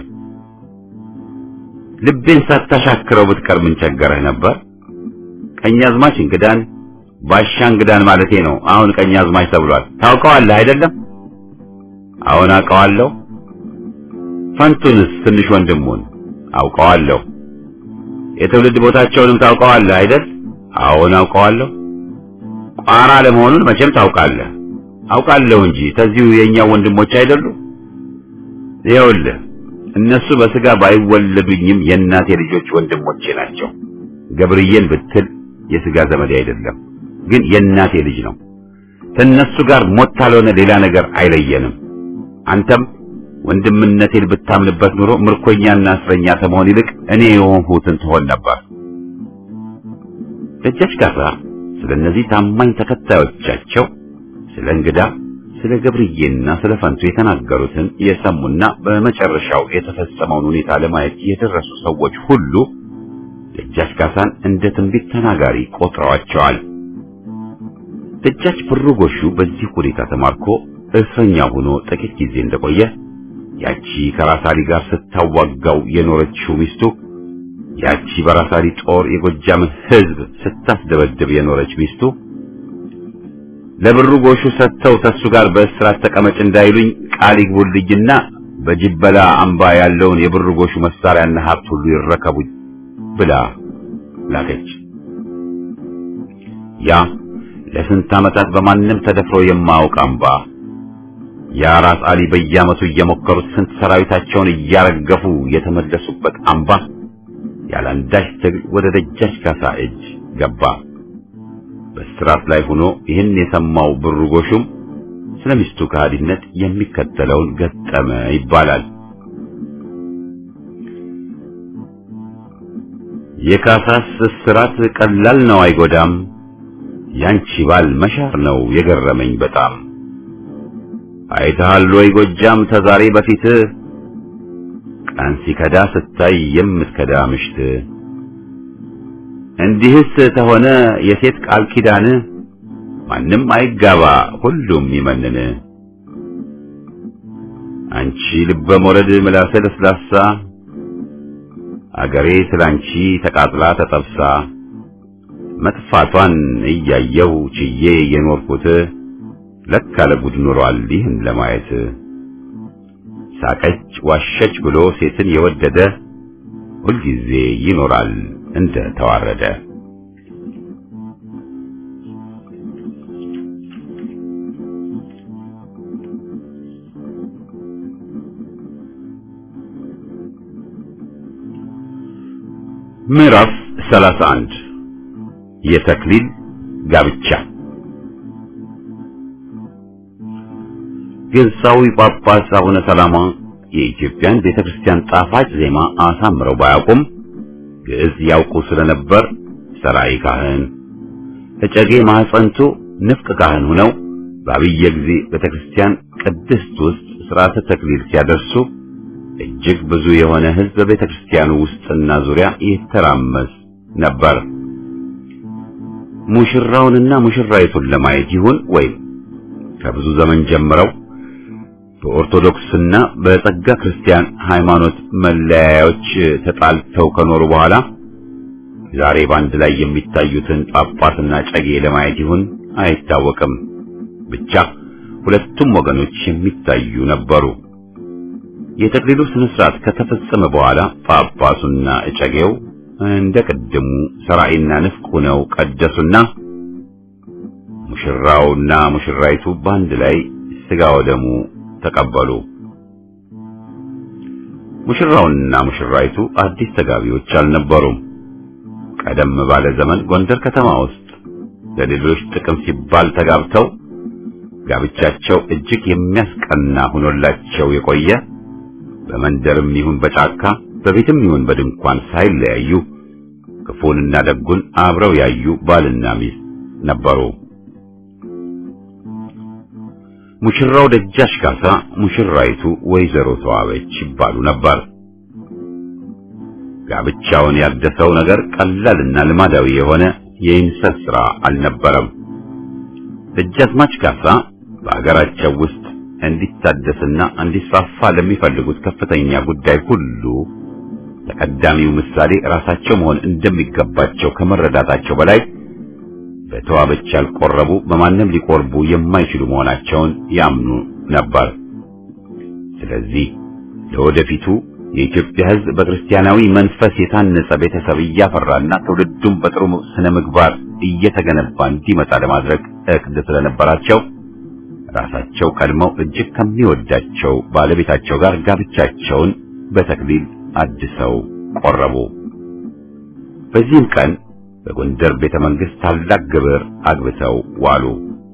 ልቤን ሳታሻክረው ብትቀር ምን ቸገረህ ነበር? ቀኛዝማች እንግዳን ባሻ እንግዳን ማለቴ ነው። አሁን ቀኛዝማች ተብሏል። ታውቀዋለህ አይደለም? አሁን አውቀዋለሁ። ፈንቱንስ ትንሽ ወንድሙን አውቀዋለሁ። የትውልድ ቦታቸውንም ታውቀዋለህ አይደል? አሁን አውቀዋለሁ። ቋራ ለመሆኑን መቼም ታውቃለህ። አውቃለሁ እንጂ ተዚሁ የኛ ወንድሞች አይደሉ? ይኸውልህ እነሱ በስጋ ባይወለዱኝም የእናቴ ልጆች ወንድሞቼ ናቸው። ገብርዬን ብትል የስጋ ዘመዴ አይደለም፣ ግን የእናቴ ልጅ ነው። ከነሱ ጋር ሞት ካልሆነ ሌላ ነገር አይለየንም። አንተም ወንድምነቴን ብታምንበት ኑሮ ምርኮኛና እስረኛ ከመሆን ይልቅ እኔ የሆንሁትን ትሆን ነበር። ደጃች ካሳ ስለነዚህ ታማኝ ተከታዮቻቸው ስለ እንግዳ፣ ስለ ገብርዬና ስለ ፈንቱ የተናገሩትን የሰሙና በመጨረሻው የተፈጸመውን ሁኔታ ለማየት የደረሱ ሰዎች ሁሉ ደጃች ካሳን እንደ ትንቢት ተናጋሪ ቆጥረዋቸዋል። ደጃች ብሩ ጎሹ በዚህ ሁኔታ ተማርኮ እስረኛ ሆኖ ጥቂት ጊዜ እንደቆየ ያቺ ከራሳሊ ጋር ስታዋጋው የኖረችው ሚስቱ፣ ያቺ በራሳሊ ጦር የጎጃምን ሕዝብ ስታስደበድብ የኖረች ሚስቱ ለብሩ ጎሹ ሰጥተው ተሱ ጋር በእስራት ተቀመጭ እንዳይሉኝ ቃል ይግቡልኝና በጅበላ አምባ ያለውን የብሩ ጎሹ መሳሪያና ሀብት ሁሉ ይረከቡኝ ብላ ላከች። ያ ለስንት ዓመታት በማንም ተደፍሮ የማያውቅ አምባ፣ ያ ራስ አሊ በየዓመቱ እየሞከሩት ስንት ሰራዊታቸውን እያረገፉ የተመለሱበት አምባ ያለአንዳች ትግል ወደ ደጃች ካሳ እጅ ገባ። በስራት ላይ ሆኖ ይህን የሰማው ብሩ ጎሹም ስለሚስቱ ከሃዲነት የሚከተለውን ገጠመ ይባላል። የካሳስ እስራት ቀላል ነው አይጎዳም፣ ያንቺ ባል መሻር ነው የገረመኝ በጣም። አይተሃል ወይ ጎጃም ተዛሬ በፊት ቀን ሲከዳ ስታይ የምትከዳ ምሽት። እንዲህስ ተሆነ የሴት ቃል ኪዳን ማንም አይጋባ ሁሉም ይመንን። አንቺ ልበ ሞረድ ምላሰ ለስላሳ አገሬ ስላንቺ ተቃጥላ ተጠብሳ መጥፋቷን እያየው ችዬ የኖርኩት ለካ ለጉድ ኖሯል ይህን ለማየት። ሳቀች ዋሸች ብሎ ሴትን የወደደ ሁልጊዜ ይኖራል እንደ ተዋረደ። ምዕራፍ 31 የተክሊል ጋብቻ። ግብፃዊ ጳጳስ አቡነ ሰላማ የኢትዮጵያን ቤተክርስቲያን ጣፋጭ ዜማ አሳምረው ባያውቁም ግዕዝ ያውቁ ስለነበር ሰራይ ካህን እጨጌ ማህፀንቱ ንፍቅ ካህን ሆነው በአብየ ጊዜ ቤተክርስቲያን ቅድስት ውስጥ ሥርዓተ ተክሊል ሲያደርሱ እጅግ ብዙ የሆነ ሕዝብ በቤተክርስቲያኑ ውስጥና ዙሪያ ይተራመስ ነበር። ሙሽራውንና ሙሽራይቱን ለማየት ይሁን ወይም ከብዙ ዘመን ጀምረው በኦርቶዶክስና በጸጋ ክርስቲያን ሃይማኖት መለያዮች ተጣልተው ከኖሩ በኋላ ዛሬ ባንድ ላይ የሚታዩትን ጳጳስና ጨጌ ለማየት ይሁን አይታወቅም። ብቻ ሁለቱም ወገኖች የሚታዩ ነበሩ። የተክሊሉ ስነ ስርዓት ከተፈጸመ በኋላ ጳጳሱና እጨጌው እንደ ቀደሙ ሰራይና ንፍቅ ሆነው ቀደሱና ሙሽራውና ሙሽራይቱ ባንድ ላይ ስጋ ወደሙ ተቀበሉ። ሙሽራውና ሙሽራይቱ አዲስ ተጋቢዎች አልነበሩም። ቀደም ባለ ዘመን ጎንደር ከተማ ውስጥ ለሌሎች ጥቅም ሲባል ተጋብተው ጋብቻቸው እጅግ የሚያስቀና ሆኖላቸው የቆየ በመንደርም ይሁን በጫካ በቤትም ይሁን በድንኳን ሳይለያዩ ክፉንና ደጉን አብረው ያዩ ባልና ሚስት ነበሩ። ሙሽራው ደጃች ካሳ፣ ሙሽራይቱ ወይዘሮ ተዋበች ይባሉ ነበር። ጋብቻውን ያደሰው ነገር ቀላልና ልማዳዊ የሆነ የኢንሰት ሥራ አልነበረም። ደጃዝማች ካሳ በአገራቸው ውስጥ እንዲታደስና እንዲስፋፋ ለሚፈልጉት ከፍተኛ ጉዳይ ሁሉ ተቀዳሚው ምሳሌ ራሳቸው መሆን እንደሚገባቸው ከመረዳታቸው በላይ በተዋበች ያልቆረቡ በማንም ሊቆርቡ የማይችሉ መሆናቸውን ያምኑ ነበር። ስለዚህ ለወደፊቱ የኢትዮጵያ ሕዝብ በክርስቲያናዊ መንፈስ የታነጸ ቤተሰብ እያፈራና ትውልዱም በጥሩ ስነ ምግባር እየተገነባ እንዲመጣ ለማድረግ እቅድ ስለነበራቸው ራሳቸው ቀድመው እጅግ ከሚወዳቸው ባለቤታቸው ጋር ጋብቻቸውን በተክሊል አድሰው ቆረቡ። በዚህም ቀን በጎንደር ቤተ መንግሥት ታላቅ ግብር አግብተው ዋሉ።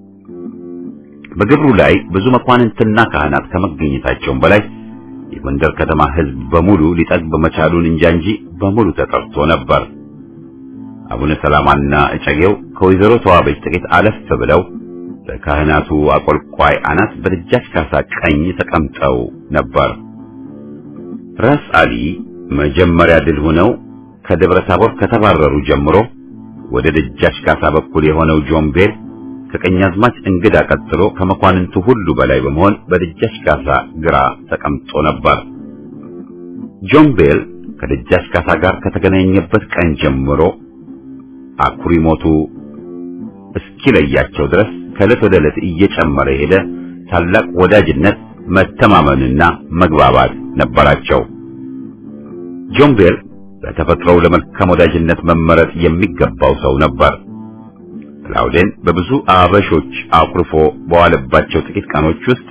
በግብሩ ላይ ብዙ መኳንንትና ካህናት ከመገኘታቸውም በላይ የጎንደር ከተማ ሕዝብ በሙሉ ሊጠግብ መቻሉን እንጂ በሙሉ ተጠርቶ ነበር። አቡነ ሰላማና እጨጌው ከወይዘሮ ተዋበች ጥቂት አለፍ ብለው በካህናቱ አቆልቋይ አናት በደጃች ካሳ ቀኝ ተቀምጠው ነበር። ራስ አሊ መጀመሪያ ድል ሆነው ከደብረ ታቦር ከተባረሩ ጀምሮ ወደ ደጃች ካሳ በኩል የሆነው ጆምቤል ከቀኛዝማች እንግዳ ቀጥሎ ከመኳንንቱ ሁሉ በላይ በመሆን በደጃች ካሳ ግራ ተቀምጦ ነበር። ጆምቤል ከደጃች ካሳ ጋር ከተገናኘበት ቀን ጀምሮ አኩሪ ሞቱ እስኪለያቸው ድረስ ከዕለት ወደ ዕለት እየጨመረ ሄደ ታላቅ ወዳጅነት፣ መተማመንና መግባባት ነበራቸው። ጆምቤል በተፈጥሮው ለመልካም ወዳጅነት መመረጥ የሚገባው ሰው ነበር። ክላውዴን በብዙ አበሾች አኩርፎ በዋለባቸው ጥቂት ቀኖች ውስጥ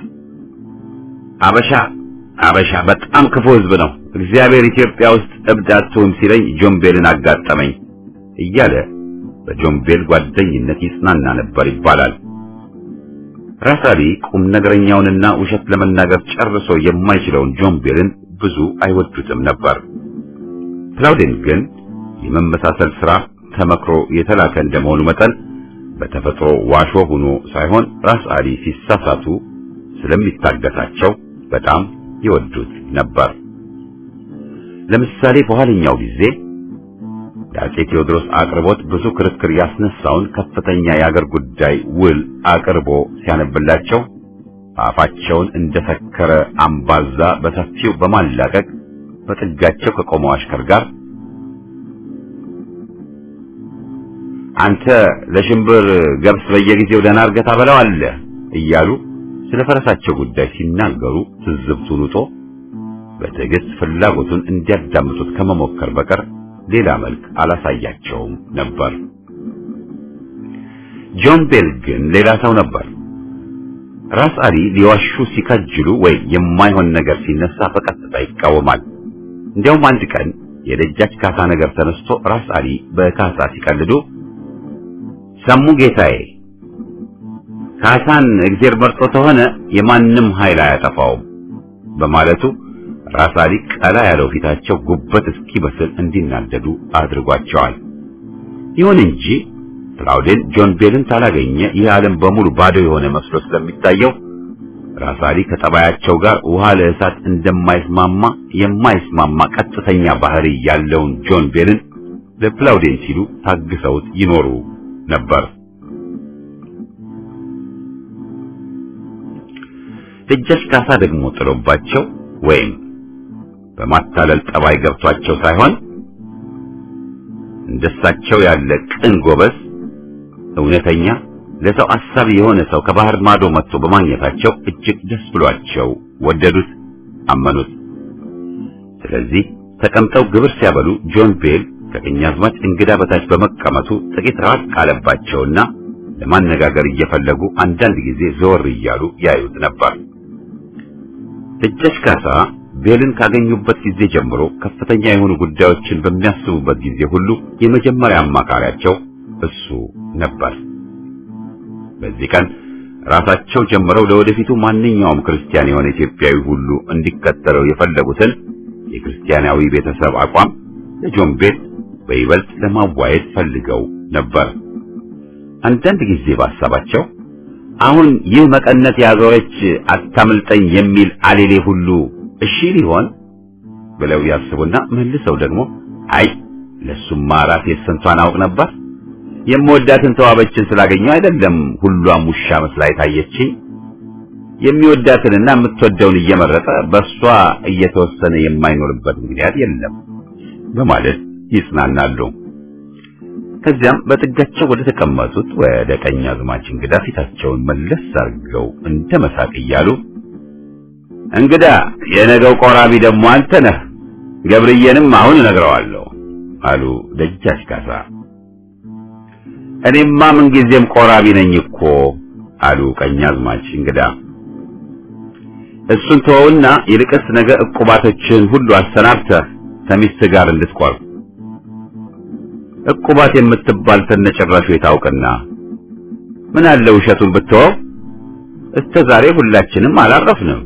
አበሻ በጣም ክፉ ሕዝብ ነው፣ እግዚአብሔር ኢትዮጵያ ውስጥ እብድ አትሁን ሲለኝ ጆምቤልን አጋጠመኝ እያለ በጆምቤል ጓደኝነት ይጽናና ነበር ይባላል። ራስ አሊ ቁም ነገረኛውንና ውሸት ለመናገር ጨርሶ የማይችለውን ጆምቤልን ብዙ አይወዱትም ነበር። ክላውዴን ግን የመመሳሰል ሥራ ተመክሮ የተላከ እንደመሆኑ መጠን በተፈጥሮ ዋሾ ሆኖ ሳይሆን ራስ አሊ ሲሳሳቱ ስለሚታገሳቸው በጣም ይወዱት ነበር። ለምሳሌ በኋለኛው ጊዜ የአፄ ቴዎድሮስ አቅርቦት ብዙ ክርክር ያስነሳውን ከፍተኛ የአገር ጉዳይ ውል አቅርቦ ሲያነብላቸው አፋቸውን እንደሰከረ አምባዛ በሰፊው በማላቀቅ በጥጋቸው ከቆመው አሽከር ጋር አንተ ለሽምብር ገብስ በየጊዜው ደህና አድርገህ ታበላዋለህ እያሉ ስለ ፈረሳቸው ጉዳይ ሲናገሩ ትዝብቱን ውጦ በትዕግስት ፍላጎቱን እንዲያዳምጡት ከመሞከር በቀር ሌላ መልክ አላሳያቸውም ነበር። ጆምቤል ግን ሌላ ሰው ነበር። ራስ አሊ ሊዋሹ ሲከጅሉ ወይ የማይሆን ነገር ሲነሳ በቀጥታ ይቃወማል። እንዲያውም አንድ ቀን የደጃች ካሳ ነገር ተነስቶ ራስ አሊ በካሳ ሲቀልዱ ሰሙ ጌታዬ፣ ካሳን እግዚአብሔር መርጦ ተሆነ የማንም ኃይል አያጠፋውም በማለቱ ራስ አሊ ቀላ ያለው ፊታቸው ጉበት እስኪበስል እንዲናደዱ አድርጓቸዋል። ይሁን እንጂ ክላውዴን ጆን ቤልን ታላገኘ ይህ ዓለም በሙሉ ባዶ የሆነ መስሎ ስለሚታየው ራስ አሊ ከጠባያቸው ጋር ውሃ ለእሳት እንደማይስማማ የማይስማማ ቀጥተኛ ባህሪ ያለውን ጆን ቤልን ለክላውዴን ሲሉ ታግሰውት ይኖሩ ነበር። ደጃች ካሳ ደግሞ ጥሎባቸው ወይም በማታለል ጠባይ ገብቷቸው ሳይሆን እንደሳቸው ያለ ቅን ጎበዝ፣ እውነተኛ፣ ለሰው አሳቢ የሆነ ሰው ከባህር ማዶ መጥቶ በማግኘታቸው እጅግ ደስ ብሏቸው ወደዱት፣ አመኑት። ስለዚህ ተቀምጠው ግብር ሲያበሉ ጆን ቤል ከቀኛዝማች እንግዳ በታች በመቀመጡ ጥቂት ራቅ ካለባቸውና ለማነጋገር እየፈለጉ አንዳንድ ጊዜ ዘወር እያሉ ያዩት ነበር። ደጃች ካሳ ቤልን ካገኙበት ጊዜ ጀምሮ ከፍተኛ የሆኑ ጉዳዮችን በሚያስቡበት ጊዜ ሁሉ የመጀመሪያ አማካሪያቸው እሱ ነበር። በዚህ ቀን ራሳቸው ጀምረው ለወደፊቱ ማንኛውም ክርስቲያን የሆነ ኢትዮጵያዊ ሁሉ እንዲከተለው የፈለጉትን የክርስቲያናዊ ቤተሰብ አቋም ለጆን ቤል በይበልጥ ለማዋየት ፈልገው ነበር። አንዳንድ ጊዜ ባሳባቸው አሁን ይህ መቀነት ያዞረች አታምልጠኝ የሚል አሌሌ ሁሉ እሺ ሊሆን ብለው ያስቡና መልሰው ደግሞ አይ ለሱማ ራሴ ስንቷን አውቅ ነበር፣ የምወዳትን ተዋበችን ስላገኘው አይደለም ሁሏም ውሻ መስላ ታየችኝ፣ የሚወዳትንና የምትወደውን እየመረጠ በሷ እየተወሰነ የማይኖርበት ምክንያት የለም በማለት ይጽናናሉ። ከዚያም በጥጋቸው ወደ ተቀመጡት ወደ ቀኛዝማች እንግዳ ፊታቸውን መለስ አድርገው እንደመሳቅ እያሉ እንግዳ የነገው ቆራቢ ደግሞ አንተ ነህ፣ ገብርዬንም አሁን እነግረዋለሁ አሉ ደጃች ካሳ። እኔማ ምን ጊዜም ቆራቢ ነኝ እኮ አሉ ቀኛዝማች እንግዳ። እሱን ተወውና ይልቅስ ነገ ዕቁባቶችን ሁሉ አሰናብተህ ከሚስት ጋር እንድትቆርብ። ዕቁባት የምትባል ተነጨራሹ የታውቅና ምን አለ ውሸቱን ብትወው፣ እስከ ዛሬ ሁላችንም አላረፍንም።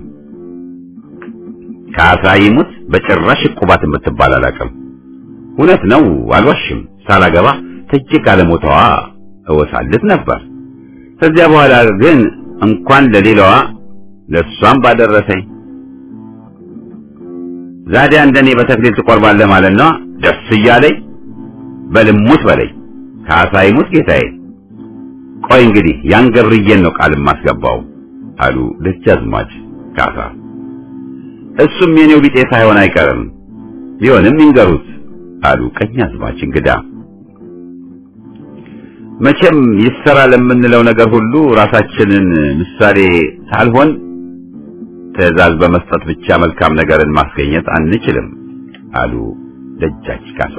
ካሳ ይሙት በጭራሽ ዕቁባት የምትባል አላውቅም። እውነት ነው አልዋሽም። ሳላገባ ተጅቅ አለሞታዋ እወሳልት ነበር። ከዚያ በኋላ ግን እንኳን ለሌላዋ ለሷም ባደረሰኝ። ዛዲያ እንደኔ በተክሊል ትቆርባለህ ማለት ነው? ደስ እያለኝ በልሙት በለኝ። ካሳ ይሙት ጌታዬ። ቆይ እንግዲህ ያን ገብርዬን ነው ቃል ማስገባው አሉ ደጃዝማች ካሳ። እሱም የኔው ቢጤ ሳይሆን አይቀርም፣ ቢሆንም ይንገሩት አሉ ቀኛዝማች እንግዳ። መቼም ይሰራ ለምንለው ነገር ሁሉ ራሳችንን ምሳሌ ሳልሆን ትዕዛዝ በመስጠት ብቻ መልካም ነገርን ማስገኘት አንችልም አሉ ደጃች ካሳ።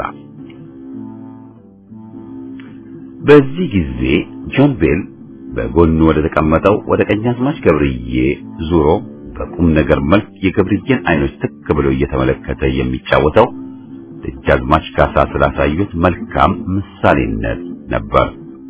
በዚህ ጊዜ ጆን ቤል በጎኑ ወደ ተቀመጠው ወደ ቀኛዝማች ገብርዬ ዙሮ በቁም ነገር መልክ የገብርዬን አይኖች ትክ ብሎ እየተመለከተ የሚጫወተው ደጃዝማች ካሳ ስላሳዩት መልካም ምሳሌነት ነበር።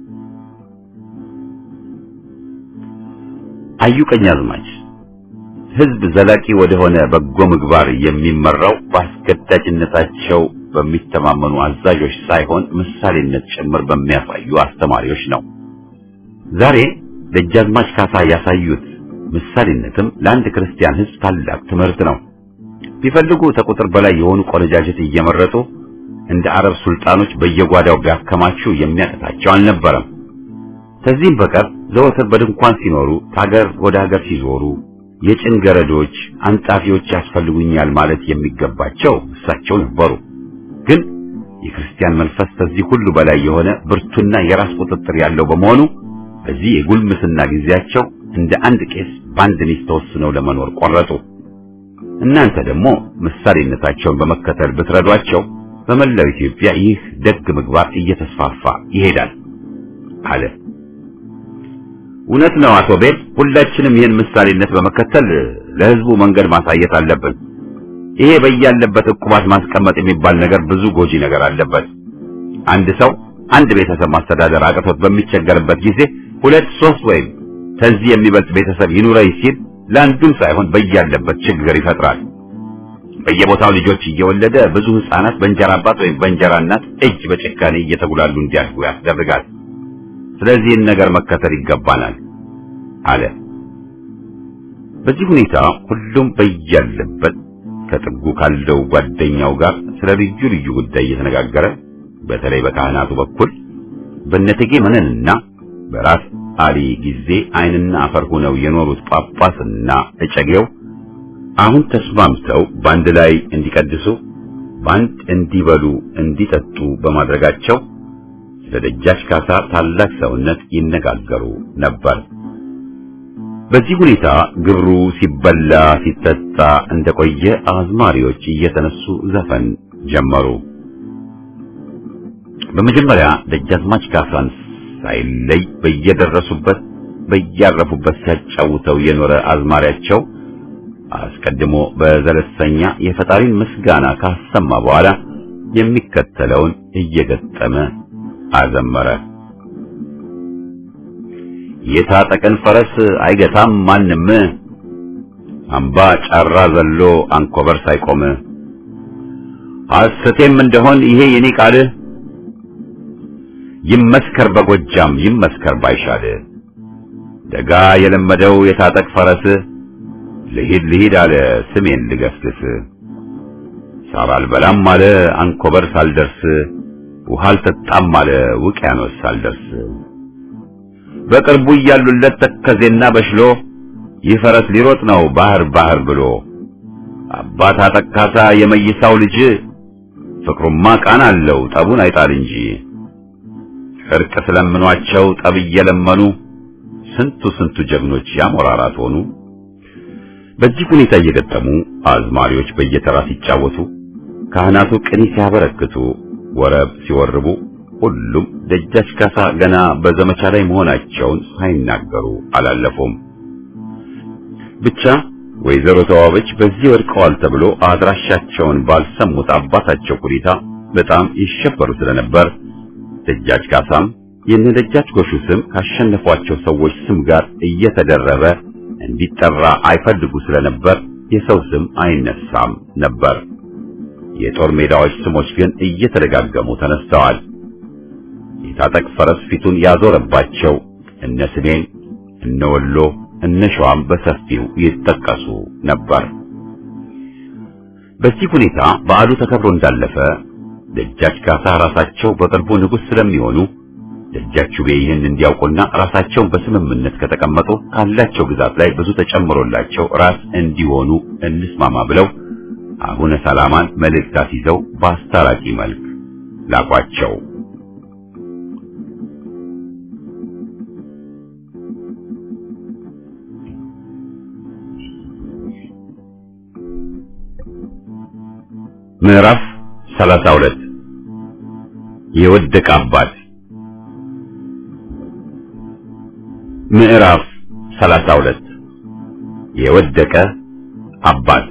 አዩ ቀኛዝማች፣ ሕዝብ ዘላቂ ወደሆነ በጎ ምግባር የሚመራው በአስገዳጅነታቸው በሚተማመኑ አዛዦች ሳይሆን ምሳሌነት ጭምር በሚያሳዩ አስተማሪዎች ነው። ዛሬ ደጃዝማች ካሳ ያሳዩት ምሳሌነትም ለአንድ ክርስቲያን ሕዝብ ታላቅ ትምህርት ነው። ቢፈልጉ ከቁጥር በላይ የሆኑ ቆነጃጅት እየመረጡ እንደ አረብ ሱልጣኖች በየጓዳው ቢያከማቹ የሚያቀታቸው አልነበረም። ከዚህም በቀር ዘወትር በድንኳን ሲኖሩ ከሀገር ወደ ሀገር ሲዞሩ የጭን ገረዶች፣ አንጣፊዎች ያስፈልጉኛል ማለት የሚገባቸው እሳቸው ነበሩ። ግን የክርስቲያን መንፈስ ከዚህ ሁሉ በላይ የሆነ ብርቱና የራስ ቁጥጥር ያለው በመሆኑ በዚህ የጉልምስና ጊዜያቸው እንደ አንድ ቄስ በአንድ ሚስት ተወስነው ለመኖር ቆረጡ። እናንተ ደግሞ ምሳሌነታቸውን በመከተል ብትረዷቸው በመላው ኢትዮጵያ ይህ ደግ ምግባር እየተስፋፋ ይሄዳል አለ። እውነት ነው አቶ ቤል፣ ሁላችንም ይህን ምሳሌነት በመከተል ለሕዝቡ መንገድ ማሳየት አለብን። ይሄ በያለበት ዕቁባት ማስቀመጥ የሚባል ነገር ብዙ ጎጂ ነገር አለበት። አንድ ሰው አንድ ቤተሰብ ማስተዳደር አቅቶት በሚቸገርበት ጊዜ 2፣ 3 ወይም ከዚህ የሚበልጥ ቤተሰብ ይኑረይ ሲል ለአንዱም ሳይሆን በያለበት ችግር ይፈጥራል። በየቦታው ልጆች እየወለደ ብዙ ሕፃናት በእንጀራ አባት ወይም በእንጀራ እናት እጅ በጭካኔ እየተጉላሉ እንዲያድጉ ያስደርጋል። ስለዚህ ነገር መከተል ይገባናል አለ። በዚህ ሁኔታ ሁሉም በያለበት ከጥጉ ካለው ጓደኛው ጋር ስለ ልዩ ልዩ ጉዳይ እየተነጋገረ በተለይ በካህናቱ በኩል በእቴጌ መነንና በራስ አሊ ጊዜ ዓይንና አፈር ሆነው የኖሩት ጳጳስና እጨጌው አሁን ተስማምተው በአንድ ላይ እንዲቀድሱ፣ በአንድ እንዲበሉ፣ እንዲጠጡ በማድረጋቸው ስለ ደጃች ካሳ ታላቅ ሰውነት ይነጋገሩ ነበር። በዚህ ሁኔታ ግብሩ ሲበላ ሲጠጣ እንደቆየ አዝማሪዎች እየተነሱ ዘፈን ጀመሩ። በመጀመሪያ ደጃዝማች ካሳን ሳይለይ በየደረሱበት በያረፉበት ሲያጫውተው የኖረ አዝማሪያቸው አስቀድሞ በዘለሰኛ የፈጣሪን ምስጋና ካሰማ በኋላ የሚከተለውን እየገጠመ አዘመረ። የታጠቀን ፈረስ አይገታም ማንም፣ አምባ ጫራ ዘሎ አንኮበር ሳይቆም፣ ሐሰቴም እንደሆን ይሄ የኔ ቃል፣ ይመስከር በጎጃም ይመስከር ባይሻል፣ ደጋ የለመደው የታጠቅ ፈረስ ልሂድ ልሂድ አለ ስሜን ልገስግስ፣ ሳር አልበላም አለ አንኮበር ሳልደርስ፣ ውሃ አልጠጣም አለ ውቅያኖስ ሳልደርስ፣ በቅርቡ እያሉለት ተከዜና በሽሎ፣ ይህ ፈረስ ሊሮጥ ነው ባህር ባህር ብሎ፣ አባት ታጠቅ ካሳ የመይሳው ልጅ፣ ፍቅሩማ ቃና አለው ጠቡን አይጣል እንጂ፣ እርቅ ስለምኗቸው ጠብ እየለመኑ፣ ስንቱ ጀግኖች ያሞራራት ሆኑ። በዚህ ሁኔታ እየገጠሙ አዝማሪዎች በየተራ ሲጫወቱ፣ ካህናቱ ቅኔ ሲያበረክቱ፣ ወረብ ሲወርቡ፣ ሁሉም ደጃች ካሳ ገና በዘመቻ ላይ መሆናቸውን ሳይናገሩ አላለፉም። ብቻ ወይዘሮ ተዋበች በዚህ ወድቀዋል ተብሎ አድራሻቸውን ባልሰሙት አባታቸው ሁኔታ በጣም ይሸበሩ ስለነበር ደጃች ካሳም የነደጃች ጎሹ ስም ካሸነፏቸው ሰዎች ስም ጋር እየተደረበ እንዲጠራ አይፈልጉ ስለነበር የሰው ስም አይነሳም ነበር። የጦር ሜዳዎች ስሞች ግን እየተደጋገሙ ተነስተዋል። የታጠቅ ፈረስ ፊቱን ያዞረባቸው እነ ስሜን፣ እነ ወሎ፣ እነ ሸዋም በሰፊው ይጠቀሱ ነበር። በዚህ ሁኔታ በዓሉ ተከብሮ እንዳለፈ ደጃች ካሳ ራሳቸው በቅርቡ ንጉሥ ስለሚሆኑ ደጃቹቤ ይህን እንዲያውቁና ራሳቸውን በስምምነት ከተቀመጡ ካላቸው ግዛት ላይ ብዙ ተጨምሮላቸው ራስ እንዲሆኑ እንስማማ ብለው አቡነ ሰላማን መልእክት አስይዘው በአስታራቂ መልክ ላኳቸው። ምዕራፍ 32 የወደቀ አባት። ምዕራፍ 32 የወደቀ አባት።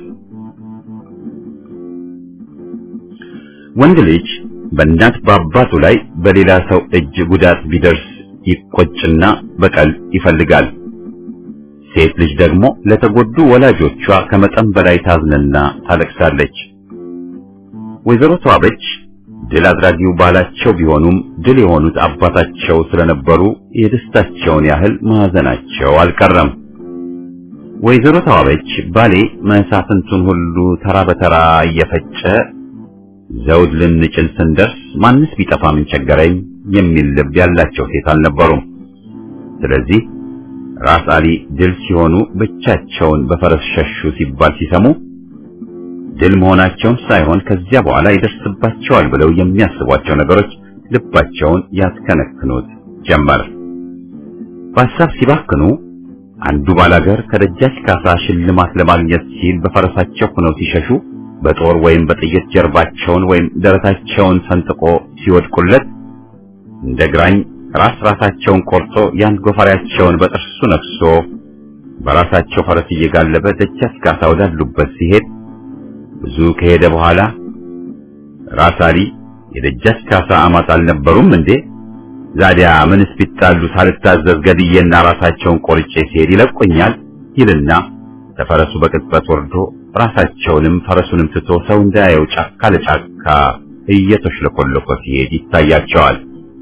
ወንድ ልጅ በእናት በአባቱ ላይ በሌላ ሰው እጅ ጉዳት ቢደርስ ይቆጭና በቀል ይፈልጋል። ሴት ልጅ ደግሞ ለተጎዱ ወላጆቿ ከመጠን በላይ ታዝንና ታለቅሳለች። ወይዘሮ ተዋበች ድል አድራጊው ባላቸው ቢሆኑም ድል የሆኑት አባታቸው ስለነበሩ የደስታቸውን ያህል ማዘናቸው አልቀረም። ወይዘሮ ተዋበች ባሌ መሳፍንቱን ሁሉ ተራ በተራ እየፈጨ ዘውድ ልንጭን ስንደርስ ማንስ ቢጠፋ ምን ቸገረኝ የሚል ልብ ያላቸው ሴት አልነበሩም። ስለዚህ ራስ አሊ ድል ሲሆኑ ብቻቸውን በፈረስ ሸሹ ሲባል ሲሰሙ ድል መሆናቸውን ሳይሆን ከዚያ በኋላ ይደርስባቸዋል ብለው የሚያስቧቸው ነገሮች ልባቸውን ያስከነክኑት ጀመር። በሐሳብ ሲባክኑ አንዱ ባላገር ከደጃች ካሳ ሽልማት ለማግኘት ሲል በፈረሳቸው ሆነው ሲሸሹ በጦር ወይም በጥይት ጀርባቸውን ወይም ደረታቸውን ሰንጥቆ ሲወድቁለት እንደ ግራኝ ራሳቸውን ቆርጦ ያን ጎፈሬያቸውን በጥርሱ ነክሶ በራሳቸው ፈረስ እየጋለበ ደጃች ካሳ ወዳሉበት ሲሄድ ብዙ ከሄደ በኋላ ራስ አሊ የደጃች ካሳ አማት አልነበሩም እንዴ? ዛዲያ ምንስ ቢጣሉ ሳልታዘዝ ገድዬና ራሳቸውን ቆርጬ ሲሄድ ይለቁኛል ይልና ተፈረሱ በቅጽበት ወርዶ ራሳቸውንም ፈረሱንም ትቶ ሰው እንዳያየው ጫካ ለጫካ እየተሽለኮለኮ ሲሄድ ይታያቸዋል።